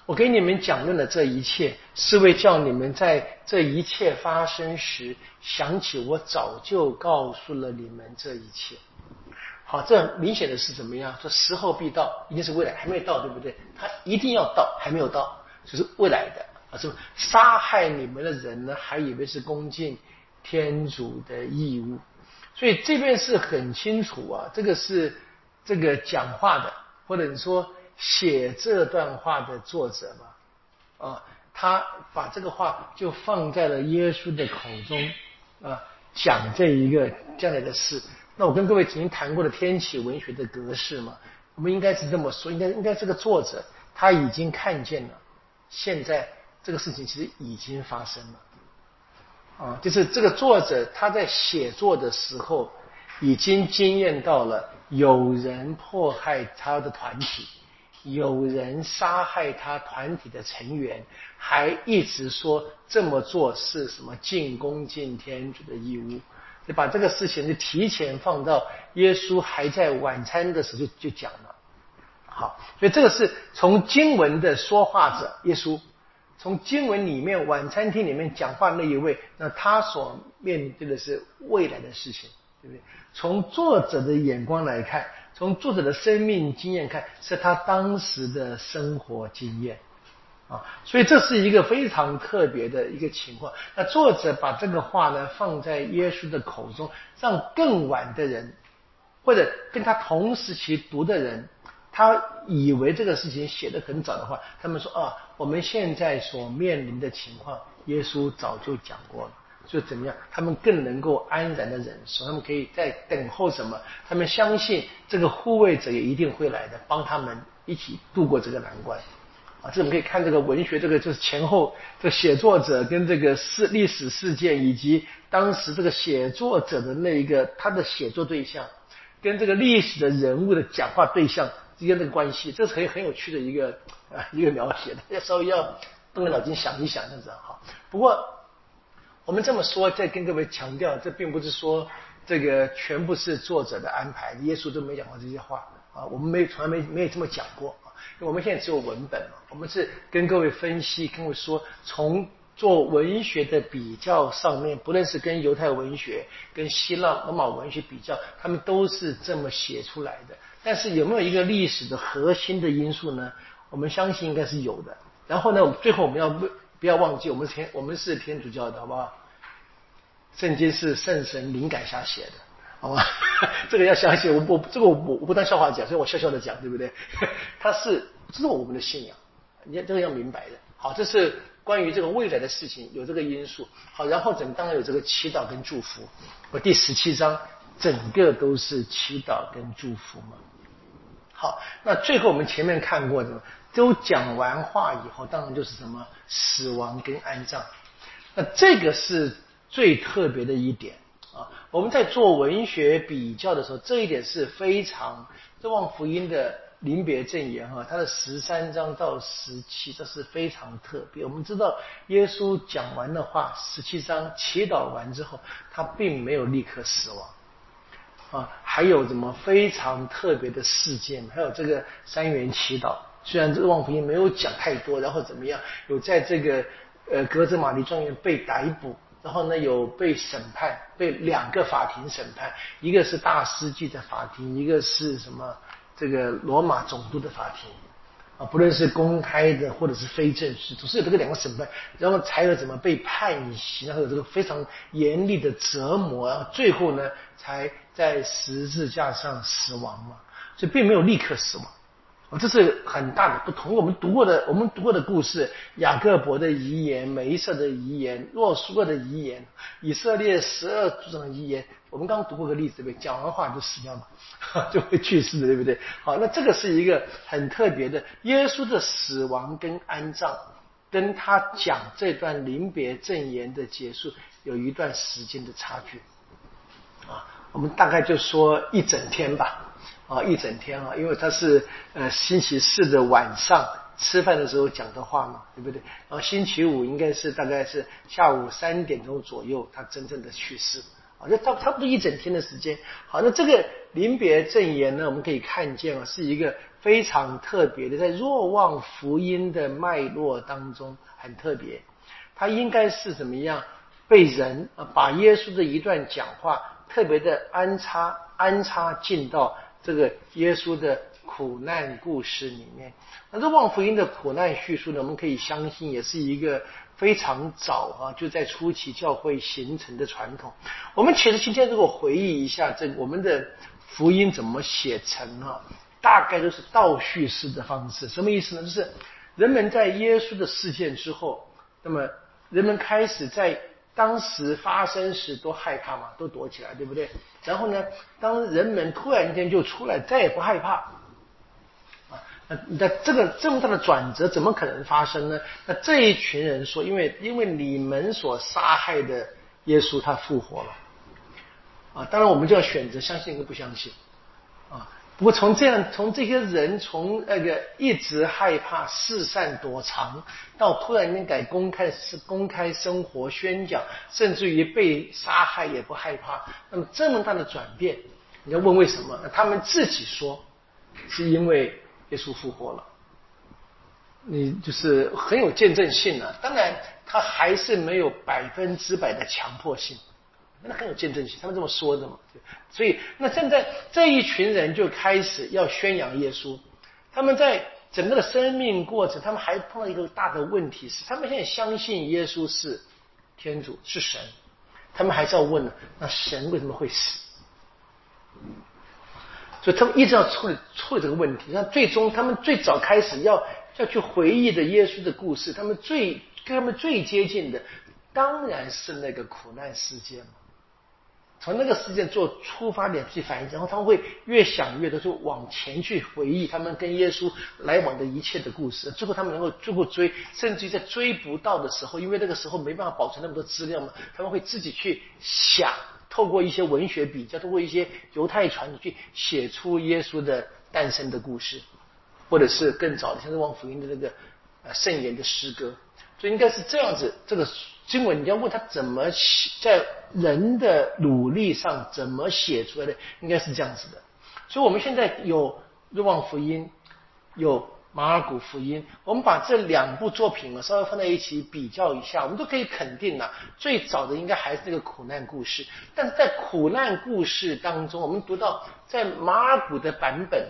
我给你们讲论的这一切，是为叫你们在这一切发生时，想起我早就告诉了你们这一切。好，这很明显的是怎么样？说时候必到，一定是未来，还没有到，对不对？他一定要到，还没有到，就是未来的啊。是杀害你们的人呢，还以为是恭敬天主的义务。所以这边是很清楚啊，这个是这个讲话的，或者你说写这段话的作者嘛，啊，他把这个话就放在了耶稣的口中啊，讲这一个将来的事。那我跟各位曾经谈过的天启文学的格式嘛，我们应该是这么说，应该这个作者他已经看见了，现在这个事情其实已经发生了，啊，就是这个作者他在写作的时候已经经验到了有人迫害他的团体，有人杀害他团体的成员，还一直说这么做是什么尽恭敬天主的义务。就把这个事情就提前放到耶稣还在晚餐的时候就讲了。好，所以这个是从经文的说话者耶稣，从经文里面晚餐厅里面讲话那一位，那他所面对的是未来的事情，对不对？从作者的眼光来看，从作者的生命经验看，是他当时的生活经验啊，所以这是一个非常特别的一个情况。那作者把这个话呢放在耶稣的口中，让更晚的人或者跟他同时期读的人，他以为这个事情写得很早的话，他们说啊，我们现在所面临的情况，耶稣早就讲过了。所以怎么样？他们更能够安然的忍受，他们可以在等候什么？他们相信这个护卫者也一定会来的，帮他们一起度过这个难关。啊，这我们可以看这个文学，这个就是前后这个写作者跟这个历史事件，以及当时这个写作者的那一个他的写作对象，跟这个历史的人物的讲话对象之间的关系，这是很有趣的一个描写的，要稍微要动个脑筋想一想，这样子哈。不过我们这么说，再跟各位强调，这并不是说这个全部是作者的安排，耶稣都没讲过这些话啊，我们从来没有这么讲过。我们现在只有文本，我们是跟各位分析，跟各位说，从做文学的比较上面，不论是跟犹太文学、跟希腊罗马文学比较，他们都是这么写出来的。但是有没有一个历史的核心的因素呢？我们相信应该是有的。然后呢，最后我们不要忘记，我们是天主教的，好不好？圣经是圣神灵感下写的。好吧，这个要相信我不当笑话讲，所以我笑笑的讲，对不对？这是我们的信仰，你这个要明白的。好，这是关于这个未来的事情，有这个因素。好，然后当然有这个祈祷跟祝福。我第17章整个都是祈祷跟祝福嘛。好，那最后我们前面看过的都讲完话以后，当然就是什么死亡跟安葬。那这个是最特别的一点。我们在做文学比较的时候，这一点是非常这望福音的临别赠言它的13章到17，这是非常特别。我们知道耶稣讲完的话，17章祈祷完之后，他并没有立刻死亡还有什么非常特别的事件，还有这个3元祈祷。虽然这个望福音没有讲太多，然后怎么样，有在这个格子玛丽庄园被逮捕。然后呢，有被审判，被2个法庭审判，一个是大司祭的法庭，一个是什么这个罗马总督的法庭不论是公开的或者是非正式，总是有这个2个审判，然后才有怎么被判刑，然后有这个非常严厉的折磨，然后最后呢才在十字架上死亡嘛，所以并没有立刻死亡。这是很大的不同。我们读过的故事，雅各伯的遗言、梅瑟的遗言、若苏尔的遗言、以色列12族长的遗言，我们刚读过个例子，对不对？讲完话就死掉嘛，就会去世的，对不对？好，那这个是一个很特别的，耶稣的死亡跟安葬，跟他讲这段临别赠言的结束有一段时间的差距我们大概就说一整天吧。一整天因为他是星期4的晚上吃饭的时候讲的话嘛，对不对？然后星期5应该是大概是下午3点钟左右，他真正的去世就差不多一整天的时间。好，那这个临别赠言呢，我们可以看见是一个非常特别的，在若望福音的脉络当中很特别。它应该是怎么样被人把耶稣的一段讲话特别的安插进到这个耶稣的苦难故事里面。那若望福音的苦难叙述呢，我们可以相信也是一个非常早就在初期教会形成的传统。我们其实今天如果回忆一下这个我们的福音怎么写成大概都是倒叙式的方式。什么意思呢？就是人们在耶稣的事件之后，那么人们开始在当时发生时都害怕嘛，都躲起来，对不对？然后呢，当人们突然间就出来，再也不害怕那这个这么大的转折怎么可能发生呢？那这一群人说，因为你们所杀害的耶稣他复活了当然我们就要选择相信跟不相信不过从这些人从那个一直害怕四散躲藏，到突然间改公开生活宣讲，甚至于被杀害也不害怕，那么这么大的转变，你要问为什么？他们自己说是因为耶稣复活了，你就是很有见证性当然他还是没有100%的强迫性，那很有见证性，他们这么说的嘛。所以那现在这一群人就开始要宣扬耶稣，他们在整个的生命过程，他们还碰到一个大的问题是，他们现在相信耶稣是天主是神，他们还是要问那神为什么会死？所以他们一直要处理这个问题。那最终他们最早开始要去回忆的耶稣的故事，跟他们最接近的当然是那个苦难事件嘛。从那个事件做出发点去反应，然后他们会越想越多，就往前去回忆他们跟耶稣来往的一切的故事。最后他们能够最后追，甚至于在追不到的时候，因为那个时候没办法保存那么多资料嘛，他们会自己去想，透过一些文学比较，透过一些犹太传统去写出耶稣的诞生的故事，或者是更早的像是望福音的那个圣言的诗歌。所以应该是这样子，这个经文你要问他怎么在人的努力上怎么写出来的，应该是这样子的。所以我们现在有若望福音，有马尔谷福音，我们把这两部作品稍微放在一起比较一下，我们都可以肯定最早的应该还是那个苦难故事。但是在苦难故事当中，我们读到在马尔谷的版本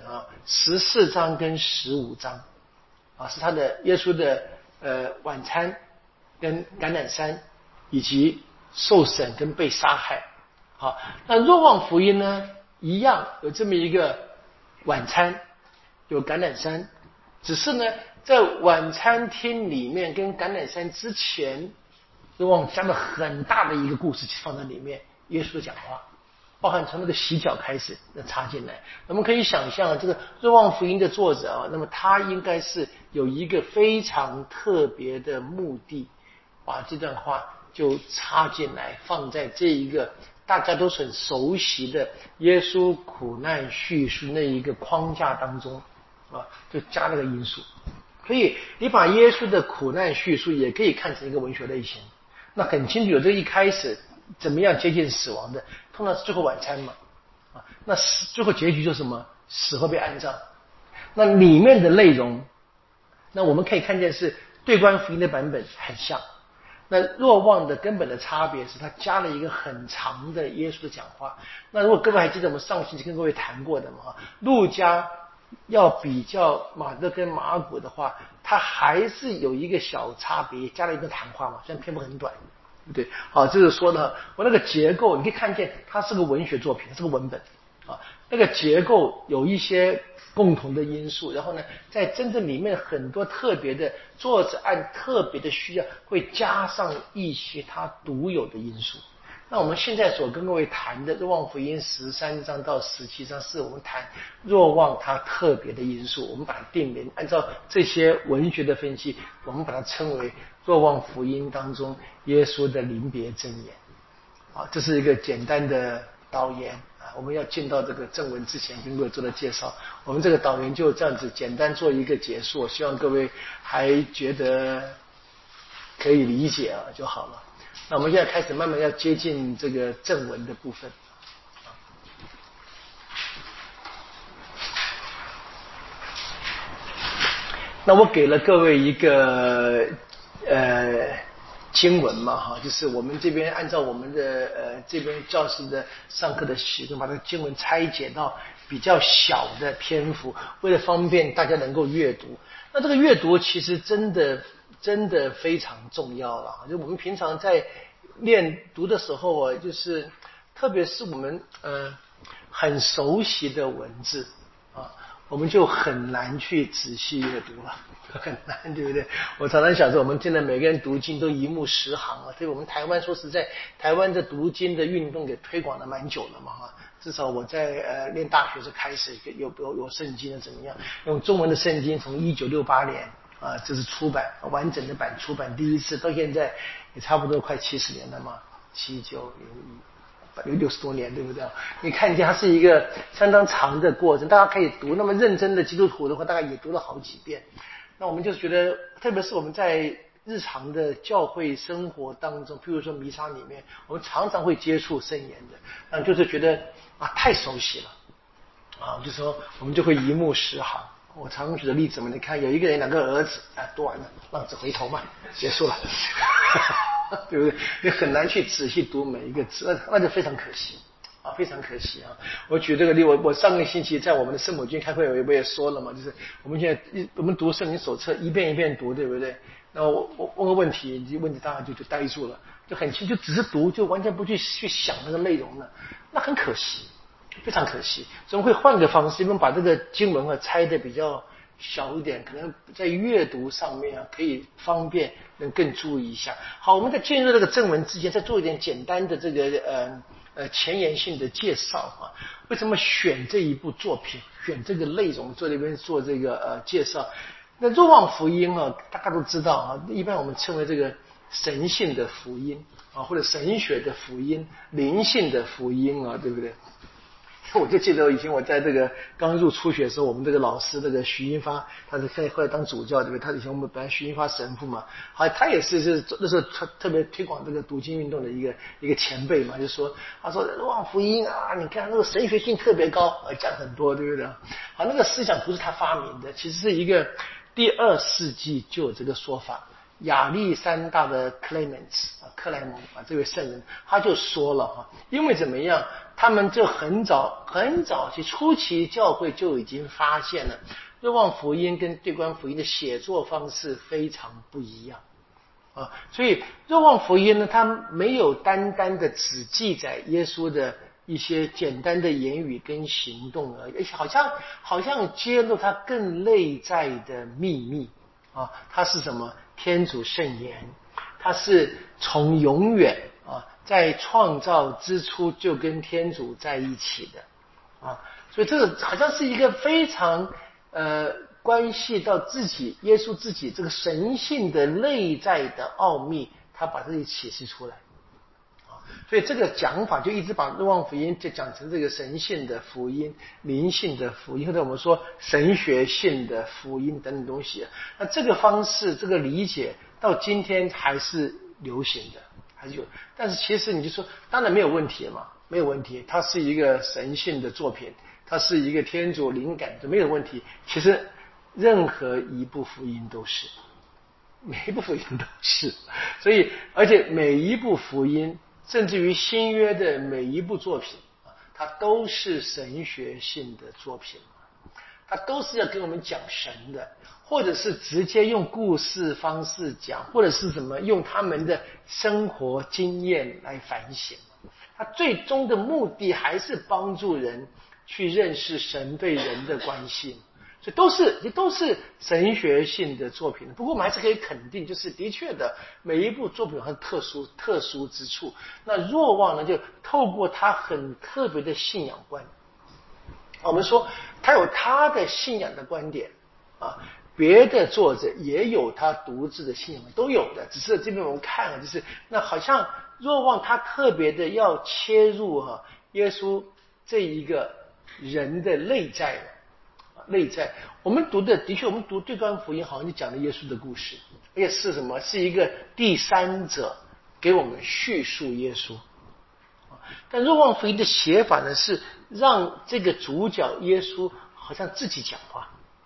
14章跟15章是他的耶稣的晚餐跟橄榄山以及受审跟被杀害。好，那若望福音呢一样有这么一个晚餐，有橄榄山，只是呢在晚餐厅里面跟橄榄山之前，若望加了很大的一个故事放在里面，耶稣的讲话，包含从那个洗脚开始插进来。我们可以想象这个若望福音的作者那么他应该是有一个非常特别的目的，把这段话就插进来，放在这一个大家都很熟悉的耶稣苦难叙述那一个框架当中就加了个因素。所以你把耶稣的苦难叙述也可以看成一个文学类型，那很清楚有这一开始怎么样接近死亡的，通常是最后晚餐嘛那最后结局就是什么？死后被安葬。那里面的内容，那我们可以看见是对观福音的版本很像。那若望的根本的差别是他加了一个很长的耶稣的讲话。那如果各位还记得我们上星期跟各位谈过的嘛，路加要比较马可跟马尔谷的话，他还是有一个小差别，加了一个谈话嘛，虽然篇幅很短，对不对？好，就是说呢，我那个结构你可以看见它是个文学作品，它是个文本那个结构有一些共同的因素，然后呢在真正里面很多特别的作者按特别的需要会加上一些他独有的因素。那我们现在所跟各位谈的若望福音13章到17章是我们谈若望它特别的因素，我们把它定名，按照这些文学的分析，我们把它称为若望福音当中耶稣的临别箴言这是一个简单的导言我们要进到这个正文之前跟各位做的介绍，我们这个导言就这样子简单做一个结束，我希望各位还觉得可以理解就好了。那我们现在开始慢慢要接近这个正文的部分。 那我给了各位一个经文嘛哈，就是我们这边按照我们的这边教室的上课的习惯，把这个经文拆解到比较小的篇幅，为了方便大家能够阅读。那这个阅读其实真的非常重要了，就我们平常在练读的时候啊，就是特别是我们很熟悉的文字啊，我们就很难去仔细阅读了，很难，对不对？我常常想说，我们现在每个人读经都一目十行啊，对我们台湾说实在，台湾的读经的运动给推广了蛮久了嘛哈。至少我在念大学就开始有圣经怎么样？用中文的圣经从1968年啊，这是出版完整的版出版第一次，到现在也差不多快70年了嘛，790160多年，对不对？你看见它是一个相当长的过程，大家可以读。那么认真的基督徒的话，大概也读了好几遍。那我们就是觉得，特别是我们在日常的教会生活当中，譬如说弥撒里面，我们常常会接触圣言的，就是觉得太熟悉了啊，就说我们就会一目十行。我常举的例子嘛，你看有一个人2个儿子读完了，浪子回头嘛，结束了，对不对？你很难去仔细读每一个字，那就非常可惜啊，非常可惜啊！我举这个例，我上个星期在我们的圣母军开会，我也说了嘛，就是我们现在我们读圣经手册一遍一遍读，对不对？然后我问个问题，问题大家就呆住了，就很轻，就只是读，就完全不去想那个内容了，那很可惜。非常可惜，所以我们会换个方式，我们把这个经文拆得比较小一点，可能在阅读上面可以方便能更注意一下。好，我们在进入这个正文之前，再做一点简单的这个前言性的介绍啊。为什么选这一部作品，选这个内容做这边做这个介绍？那若望福音啊，大家都知道啊，一般我们称为这个神性的福音啊，或者神学的福音、灵性的福音啊，对不对？我就记得以前我在这个刚入初学的时候，我们这个老师这个徐英发，他是后来当主教，对不对？他以前我们本来徐英发神父嘛，好，他也是那时候特别推广这个读经运动的一个前辈嘛，就说他说望福音啊，你看那个神学性特别高，讲很多，对不对？好，那个思想不是他发明的，其实是一个第2世纪就有这个说法。亚历山大的克莱蒙这位圣人他就说了哈，因为怎么样，他们就很早期初期教会就已经发现了若望福音跟对观福音的写作方式非常不一样啊，所以若望福音呢，它没有单单的只记载耶稣的一些简单的言语跟行动而已，好像揭露他更内在的秘密啊，它是什么？天主圣言，它是从永远在创造之初就跟天主在一起的啊，所以这个好像是一个非常关系到自己耶稣自己这个神性的内在的奥秘，他把这里启示出来。所以这个讲法就一直把若望福音就讲成这个神性的福音、灵性的福音，或者我们说神学性的福音等等东西。那这个方式、这个理解到今天还是流行的，还是有。但是其实你就说，当然没有问题嘛，没有问题，它是一个神性的作品，它是一个天主灵感，就没有问题。其实任何一部福音都是。每一部福音都是，所以而且每一部福音，甚至于新约的每一部作品它都是神学性的作品，它都是要跟我们讲神的，或者是直接用故事方式讲，或者是什么用他们的生活经验来反省。它最终的目的还是帮助人去认识神对人的关系。所以都是神学性的作品，不过我们还是可以肯定，就是的确的每一部作品有它特殊之处。那若望呢，就透过他很特别的信仰观，我们说他有他的信仰的观点啊，别的作者也有他独自的信仰，都有的。只是这边我们看就是那好像若望他特别的要切入耶稣这一个人的内在。我们读的确，我们读对观福音好像就讲了耶稣的故事，而且是什么？是一个第三者给我们叙述耶稣。但若望福音的写法呢，是让这个主角耶稣好像自己讲话，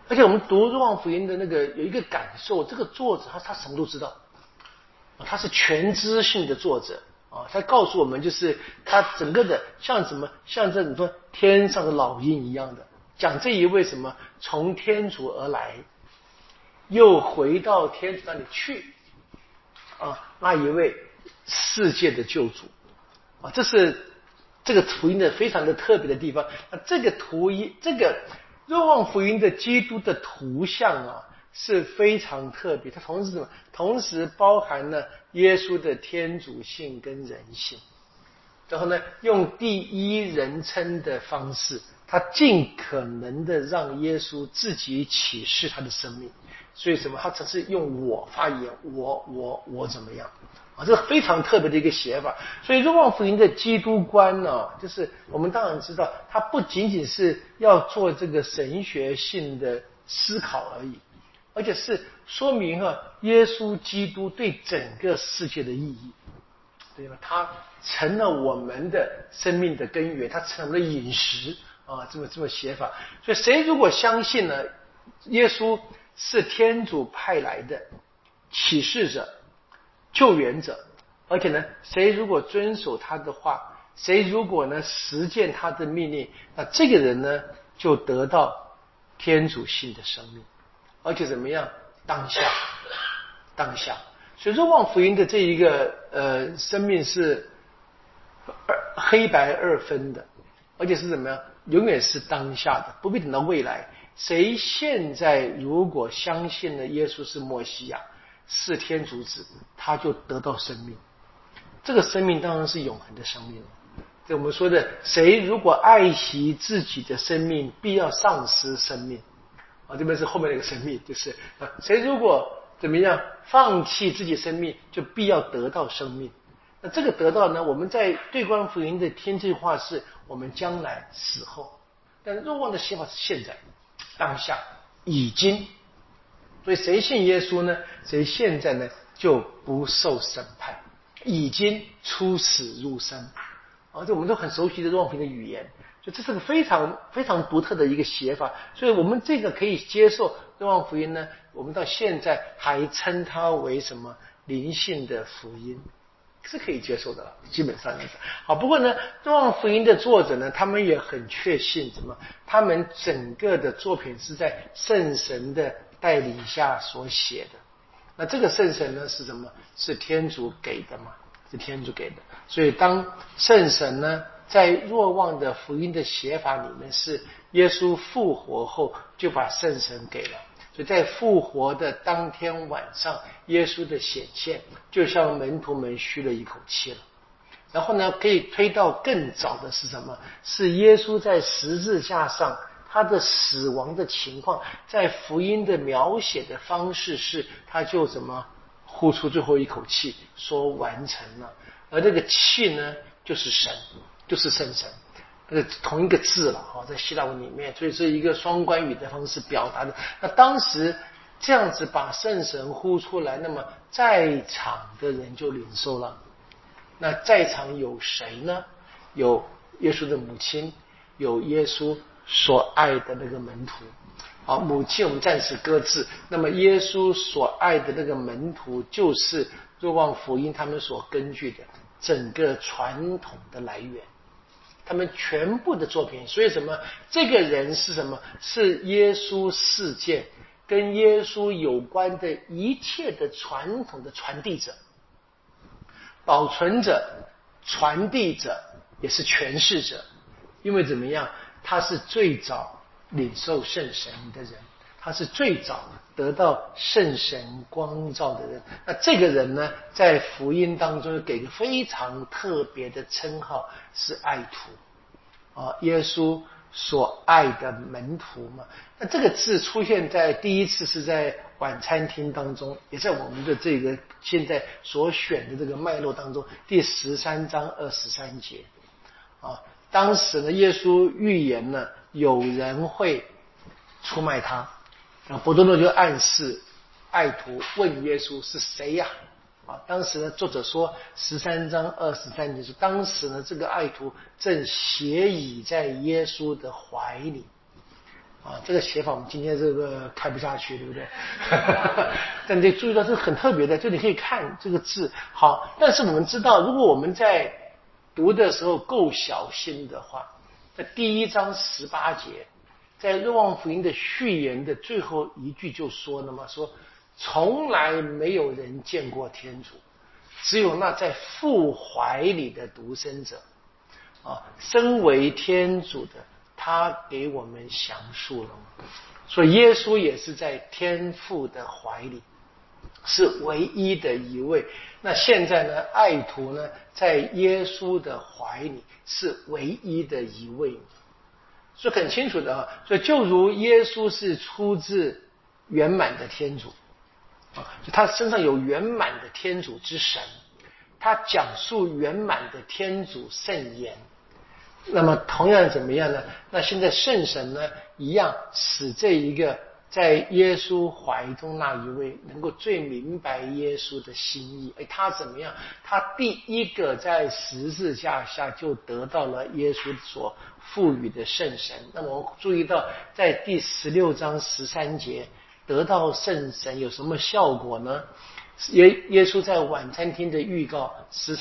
而且我们读若望福音的那个有一个感受，这个作者他什么都知道，他是全知性的作者啊，他告诉我们就是他整个的像什么，像这种说天上的老鹰一样的，讲这一位什么从天主而来，又回到天主那里去啊，那一位世界的救主啊，这是这个福音的非常的特别的地方。这个这个若望福音的基督的图像啊是非常特别，它同时什么？同时包含了耶稣的天主性跟人性。然后呢，用第一人称的方式，他尽可能的让耶稣自己启示他的生命。所以什么？他只是用我发言，我怎么样啊？这是非常特别的一个写法。所以若望福音的基督观呢，就是我们当然知道，它不仅仅是要做这个神学性的思考而已，而且是说明耶稣基督对整个世界的意义。对吧？它成了我们的生命的根源，它成了饮食啊，这么写法。所以谁如果相信呢，耶稣是天主派来的启示者、救援者，而且呢，谁如果遵守他的话，谁如果呢实践他的命令，那这个人呢就得到天主性的生命，而且怎么样？当下。所以若望福音的这一个生命是黑白二分的，而且是怎么样？永远是当下的，不必等到未来。谁现在如果相信了耶稣是默西亚，是天主子，他就得到生命。这个生命当然是永恒的生命了。这我们说的，谁如果爱惜自己的生命，必要丧失生命。啊，这边是后面那个生命，就是谁如果怎么样放弃自己生命，就必要得到生命。那这个得到呢，我们在对观福音的天际化是我们将来死后，但是若望的写法是现在当下已经。所以谁信耶稣呢？谁现在呢就不受审判，已经出死入生啊，这我们都很熟悉的若望福音的语言。就这是个非常非常独特的一个写法，所以我们这个可以接受。若望福音呢，我们到现在还称它为什么灵性的福音，是可以接受的了，基本上是好。不过呢，若望福音的作者呢，他们也很确信什么？他们整个的作品是在圣神的带领下所写的。那这个圣神呢是什么？是天主给的嘛？是天主给的。所以当圣神呢，在若望的福音的写法里面，是耶稣复活后就把圣神给了。所以在复活的当天晚上，耶稣的显现就向门徒们吁了一口气了。然后呢，可以推到更早的是什么？是耶稣在十字架上他的死亡的情况，在福音的描写的方式是，他就怎么呼出最后一口气，说完成了。而这个气呢，就是神，就是圣神。同一个字了在希腊文里面，所以是一个双关语的方式表达的。那当时这样子把圣神呼出来，那么在场的人就领受了。那在场有谁呢？有耶稣的母亲，有耶稣所爱的那个门徒。好，母亲我们暂时搁置。那么耶稣所爱的那个门徒，就是若望福音他们所根据的整个传统的来源。他们全部的作品，所以什么？这个人是什么？是耶稣事件跟耶稣有关的一切的传统的传递者、保存者、传递者，也是诠释者。因为怎么样？他是最早领受圣神的人，他是最早得到圣神光照的人。那这个人呢，在福音当中给个非常特别的称号，是爱徒啊，耶稣所爱的门徒嘛。那这个字出现在第一次是在晚餐厅当中，也在我们的这个现在所选的这个脉络当中，第13章23节啊。当时呢，耶稣预言呢，有人会出卖他。伯多禄就暗示爱徒问耶稣是谁呀？当时呢，作者说13章23节说，当时呢，这个爱徒正斜倚在耶稣的怀里。 啊，这个写法我们今天这个开不下去，对不对？但你注意到这是很特别的，就你可以看这个字好，但是我们知道，如果我们在读的时候够小心的话，在第1章18节，在若望福音的序言的最后一句就说了嘛，说从来没有人见过天主，只有那在父怀里的独生者啊，身为天主的他给我们详述了，所以耶稣也是在天父的怀里，是唯一的一位。那现在呢，爱徒呢，在耶稣的怀里是唯一的一位，所以很清楚的啊。所以就如耶稣是出自圆满的天主啊，就他身上有圆满的天主之神，他讲述圆满的天主圣言。那么同样怎么样呢？那现在圣神呢，一样使这一个在耶稣怀中那一位能够最明白耶稣的心意。他怎么样？他第一个在十字架下就得到了耶稣所赋予的圣神。那么我们注意到，在第16章13节，得到圣神有什么效果呢？耶稣在晚餐厅的预告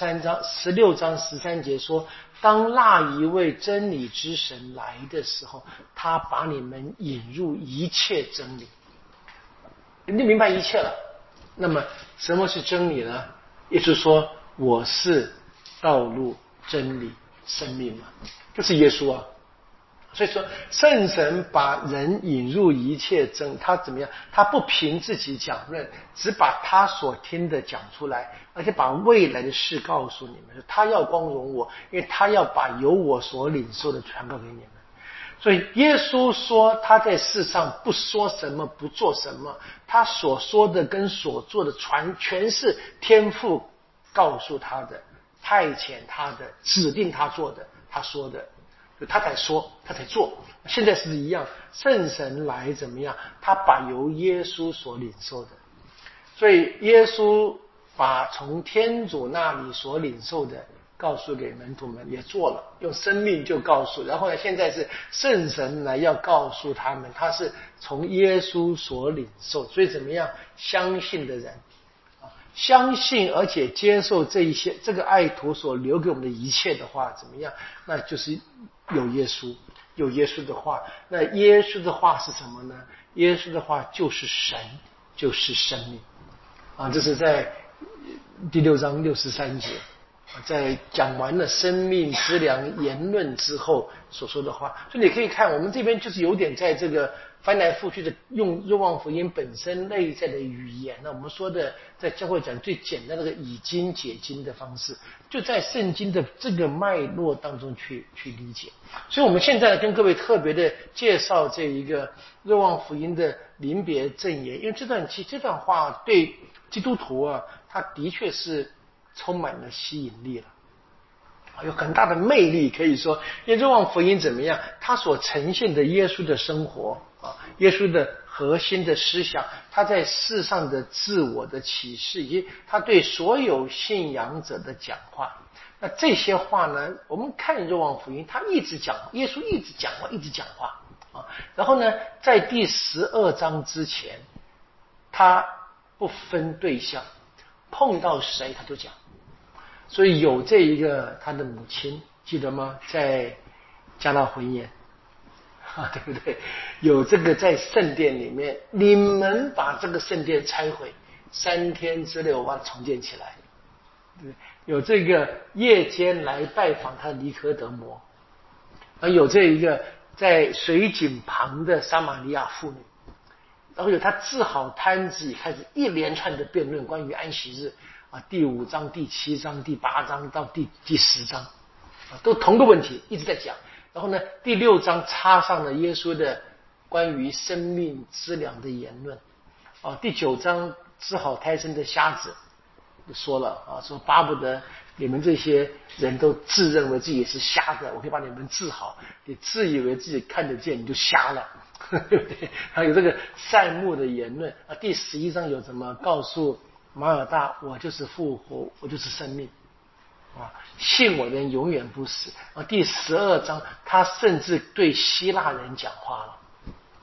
16章13节说，当那一位真理之神来的时候，他把你们引入一切真理。你明白一切了，那么什么是真理呢？耶稣说我是道路真理生命嘛，就是耶稣啊。所以说圣神把人引入一切真，他怎么样？他不凭自己讲论，只把他所听的讲出来，而且把未来的事告诉你们。他要光荣我，因为他要把由我所领受的传告给你们。所以耶稣说他在世上不说什么不做什么，他所说的跟所做的全是天父告诉他的，派遣他的，指定他做的，他说的，他才说他才做。现在是一样，圣神来怎么样？他把由耶稣所领受的，所以耶稣把从天主那里所领受的告诉给门徒们，也做了，用生命就告诉。然后呢，现在是圣神来要告诉他们，他是从耶稣所领受。所以怎么样？相信的人相信而且接受这一些这个爱徒所留给我们的一切的话，怎么样？那就是有耶稣，有耶稣的话。那耶稣的话是什么呢？耶稣的话就是神，就是生命啊！这是在第6章63节，在讲完了生命之粮言论之后所说的话。所以你可以看，我们这边就是有点在这个翻来覆去的用若望福音本身内在的语言。那我们说的在教会讲最简单的以经解经的方式，就在圣经的这个脉络当中去理解。所以我们现在跟各位特别的介绍这一个若望福音的临别赠言，因为这段话对基督徒啊，它的确是充满了吸引力了，有很大的魅力。可以说因为若望福音怎么样，它所呈现的耶稣的生活啊，耶稣的核心的思想，他在世上的自我的启示，以及他对所有信仰者的讲话。那这些话呢，我们看若望福音，他一直讲，耶稣一直讲话，一直讲话啊。然后呢，在第12章之前，他不分对象，碰到谁他都讲。所以有这一个他的母亲，记得吗？在加纳婚宴对不对？有这个在圣殿里面，你们把这个圣殿拆毁，3天之内我把它重建起来。对，有这个夜间来拜访他的尼科德摩，有这一个在水井旁的撒玛利亚妇女，然后有他治好摊子，开始一连串的辩论关于安息日第5章、第7章、第8章到第10章都同个问题一直在讲。然后呢，第6章插上了耶稣的关于生命之粮的言论第9章治好胎生的瞎子说了说巴不得你们这些人都自认为自己是瞎的，我可以把你们治好。你自以为自己看得见，你就瞎了对不对？还有这个善牧的言论第11章有怎么告诉马尔大，我就是复活，我就是生命信我的人永远不死第12章他甚至对希腊人讲话了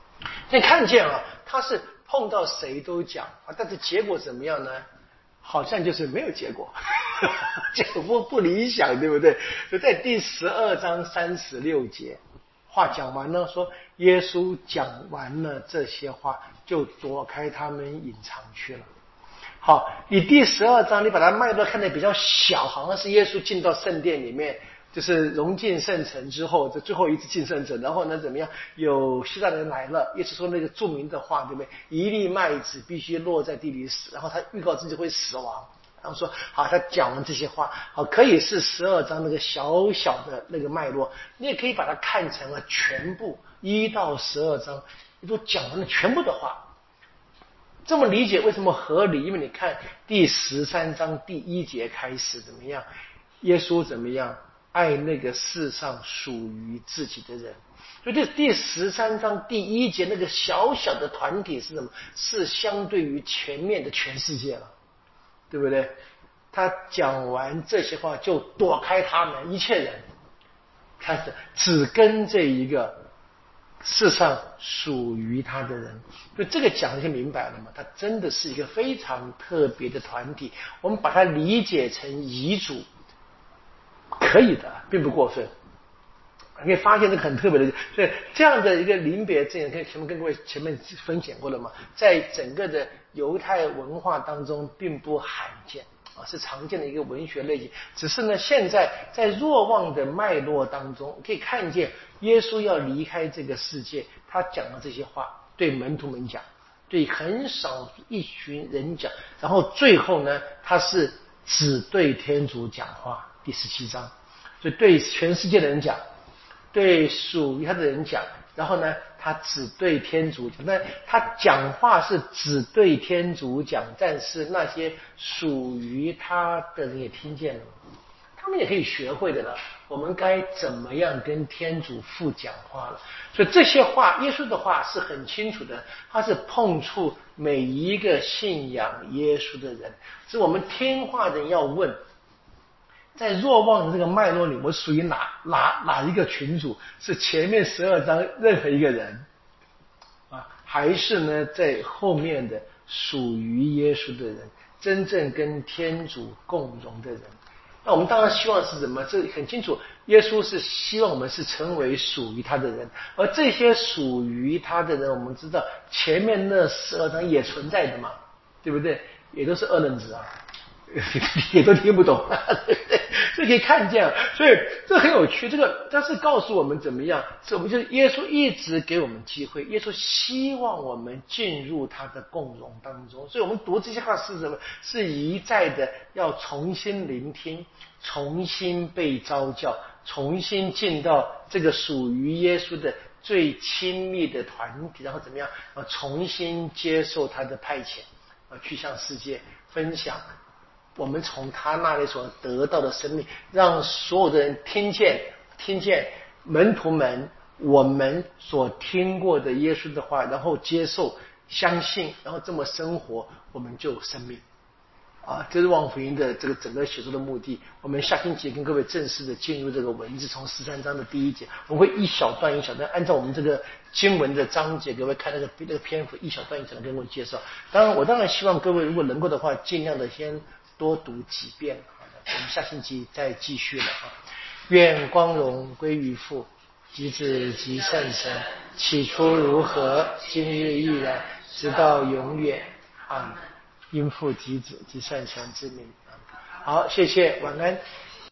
你看见啊，他是碰到谁都讲啊，但是结果怎么样呢？好像就是没有结果，结果不理想，对不对？就在第12章36节，话讲完了，说耶稣讲完了这些话，就躲开他们隐藏去了。好，你第12章你把它脉络看得比较小，好像是耶稣进到圣殿里面，就是融进圣城之后，这最后一次进圣城，然后呢怎么样？有希腊人来了，耶稣说那个著名的话，对不对？一粒麦子必须落在地里死，然后他预告自己会死亡。然后说好，他讲完这些话，好，可以是12章那个小小的那个脉络，你也可以把它看成了全部1到12章，你都讲完了全部的话。这么理解为什么合理？因为你看第13章第1节开始怎么样？耶稣怎么样？爱那个世上属于自己的人。所以这第13章第1节那个小小的团体是什么？是相对于前面的全世界了，对不对？他讲完这些话就躲开他们一切人，开始只跟这一个世上属于他的人。所以这个讲的就明白了嘛，他真的是一个非常特别的团体，我们把它理解成遗嘱可以的，并不过分。你可以发现这个很特别的，所以这样的一个临别赠言，跟各位前面分享过了嘛，在整个的犹太文化当中并不罕见啊，是常见的一个文学类型。只是呢，现在在若望的脉络当中，可以看见耶稣要离开这个世界，他讲的这些话，对门徒们讲，对很少一群人讲，然后最后呢，他是只对天主讲话。第17章，所以对全世界的人讲，对属于他的人讲，然后呢，他只对天主讲。那他讲话是只对天主讲，但是那些属于他的人也听见了，他们也可以学会的了。我们该怎么样跟天主父讲话了？所以这些话，耶稣的话是很清楚的，他是碰触每一个信仰耶稣的人。是我们听话的人要问，在若望的这个脉络里，我属于哪一个群组？是前面12章任何一个人啊，还是呢在后面的属于耶稣的人，真正跟天主共荣的人？那我们当然希望是什么？这很清楚，耶稣是希望我们是成为属于他的人，而这些属于他的人，我们知道前面那12章也存在的嘛，对不对？也都是恶人子啊。也都听不懂，对不对？所以可以看见，所以这很有趣。这个它是告诉我们怎么样？是我们就是耶稣一直给我们机会，耶稣希望我们进入他的共荣当中。所以我们读这些话是什么？是一再的要重新聆听，重新被召叫，重新进到这个属于耶稣的最亲密的团体，然后怎么样？重新接受他的派遣，去向世界分享我们从他那里所得到的生命，让所有的人听见门徒们我们所听过的耶稣的话，然后接受相信，然后这么生活，我们就有生命啊！这是望福音的这个整个写作的目的。我们下星期跟各位正式的进入这个文字，从13章的第1节，我们会一小段一小段按照我们这个经文的章节，各位看那个篇幅一小段一小段跟各位介绍。我当然希望各位如果能够的话，尽量的先多读几遍。好的，我们下星期再继续了啊！愿光荣归于父及子及圣神，起初如何，今日亦然，直到永远。阿们。因父及子及圣神之名。好，谢谢，晚安。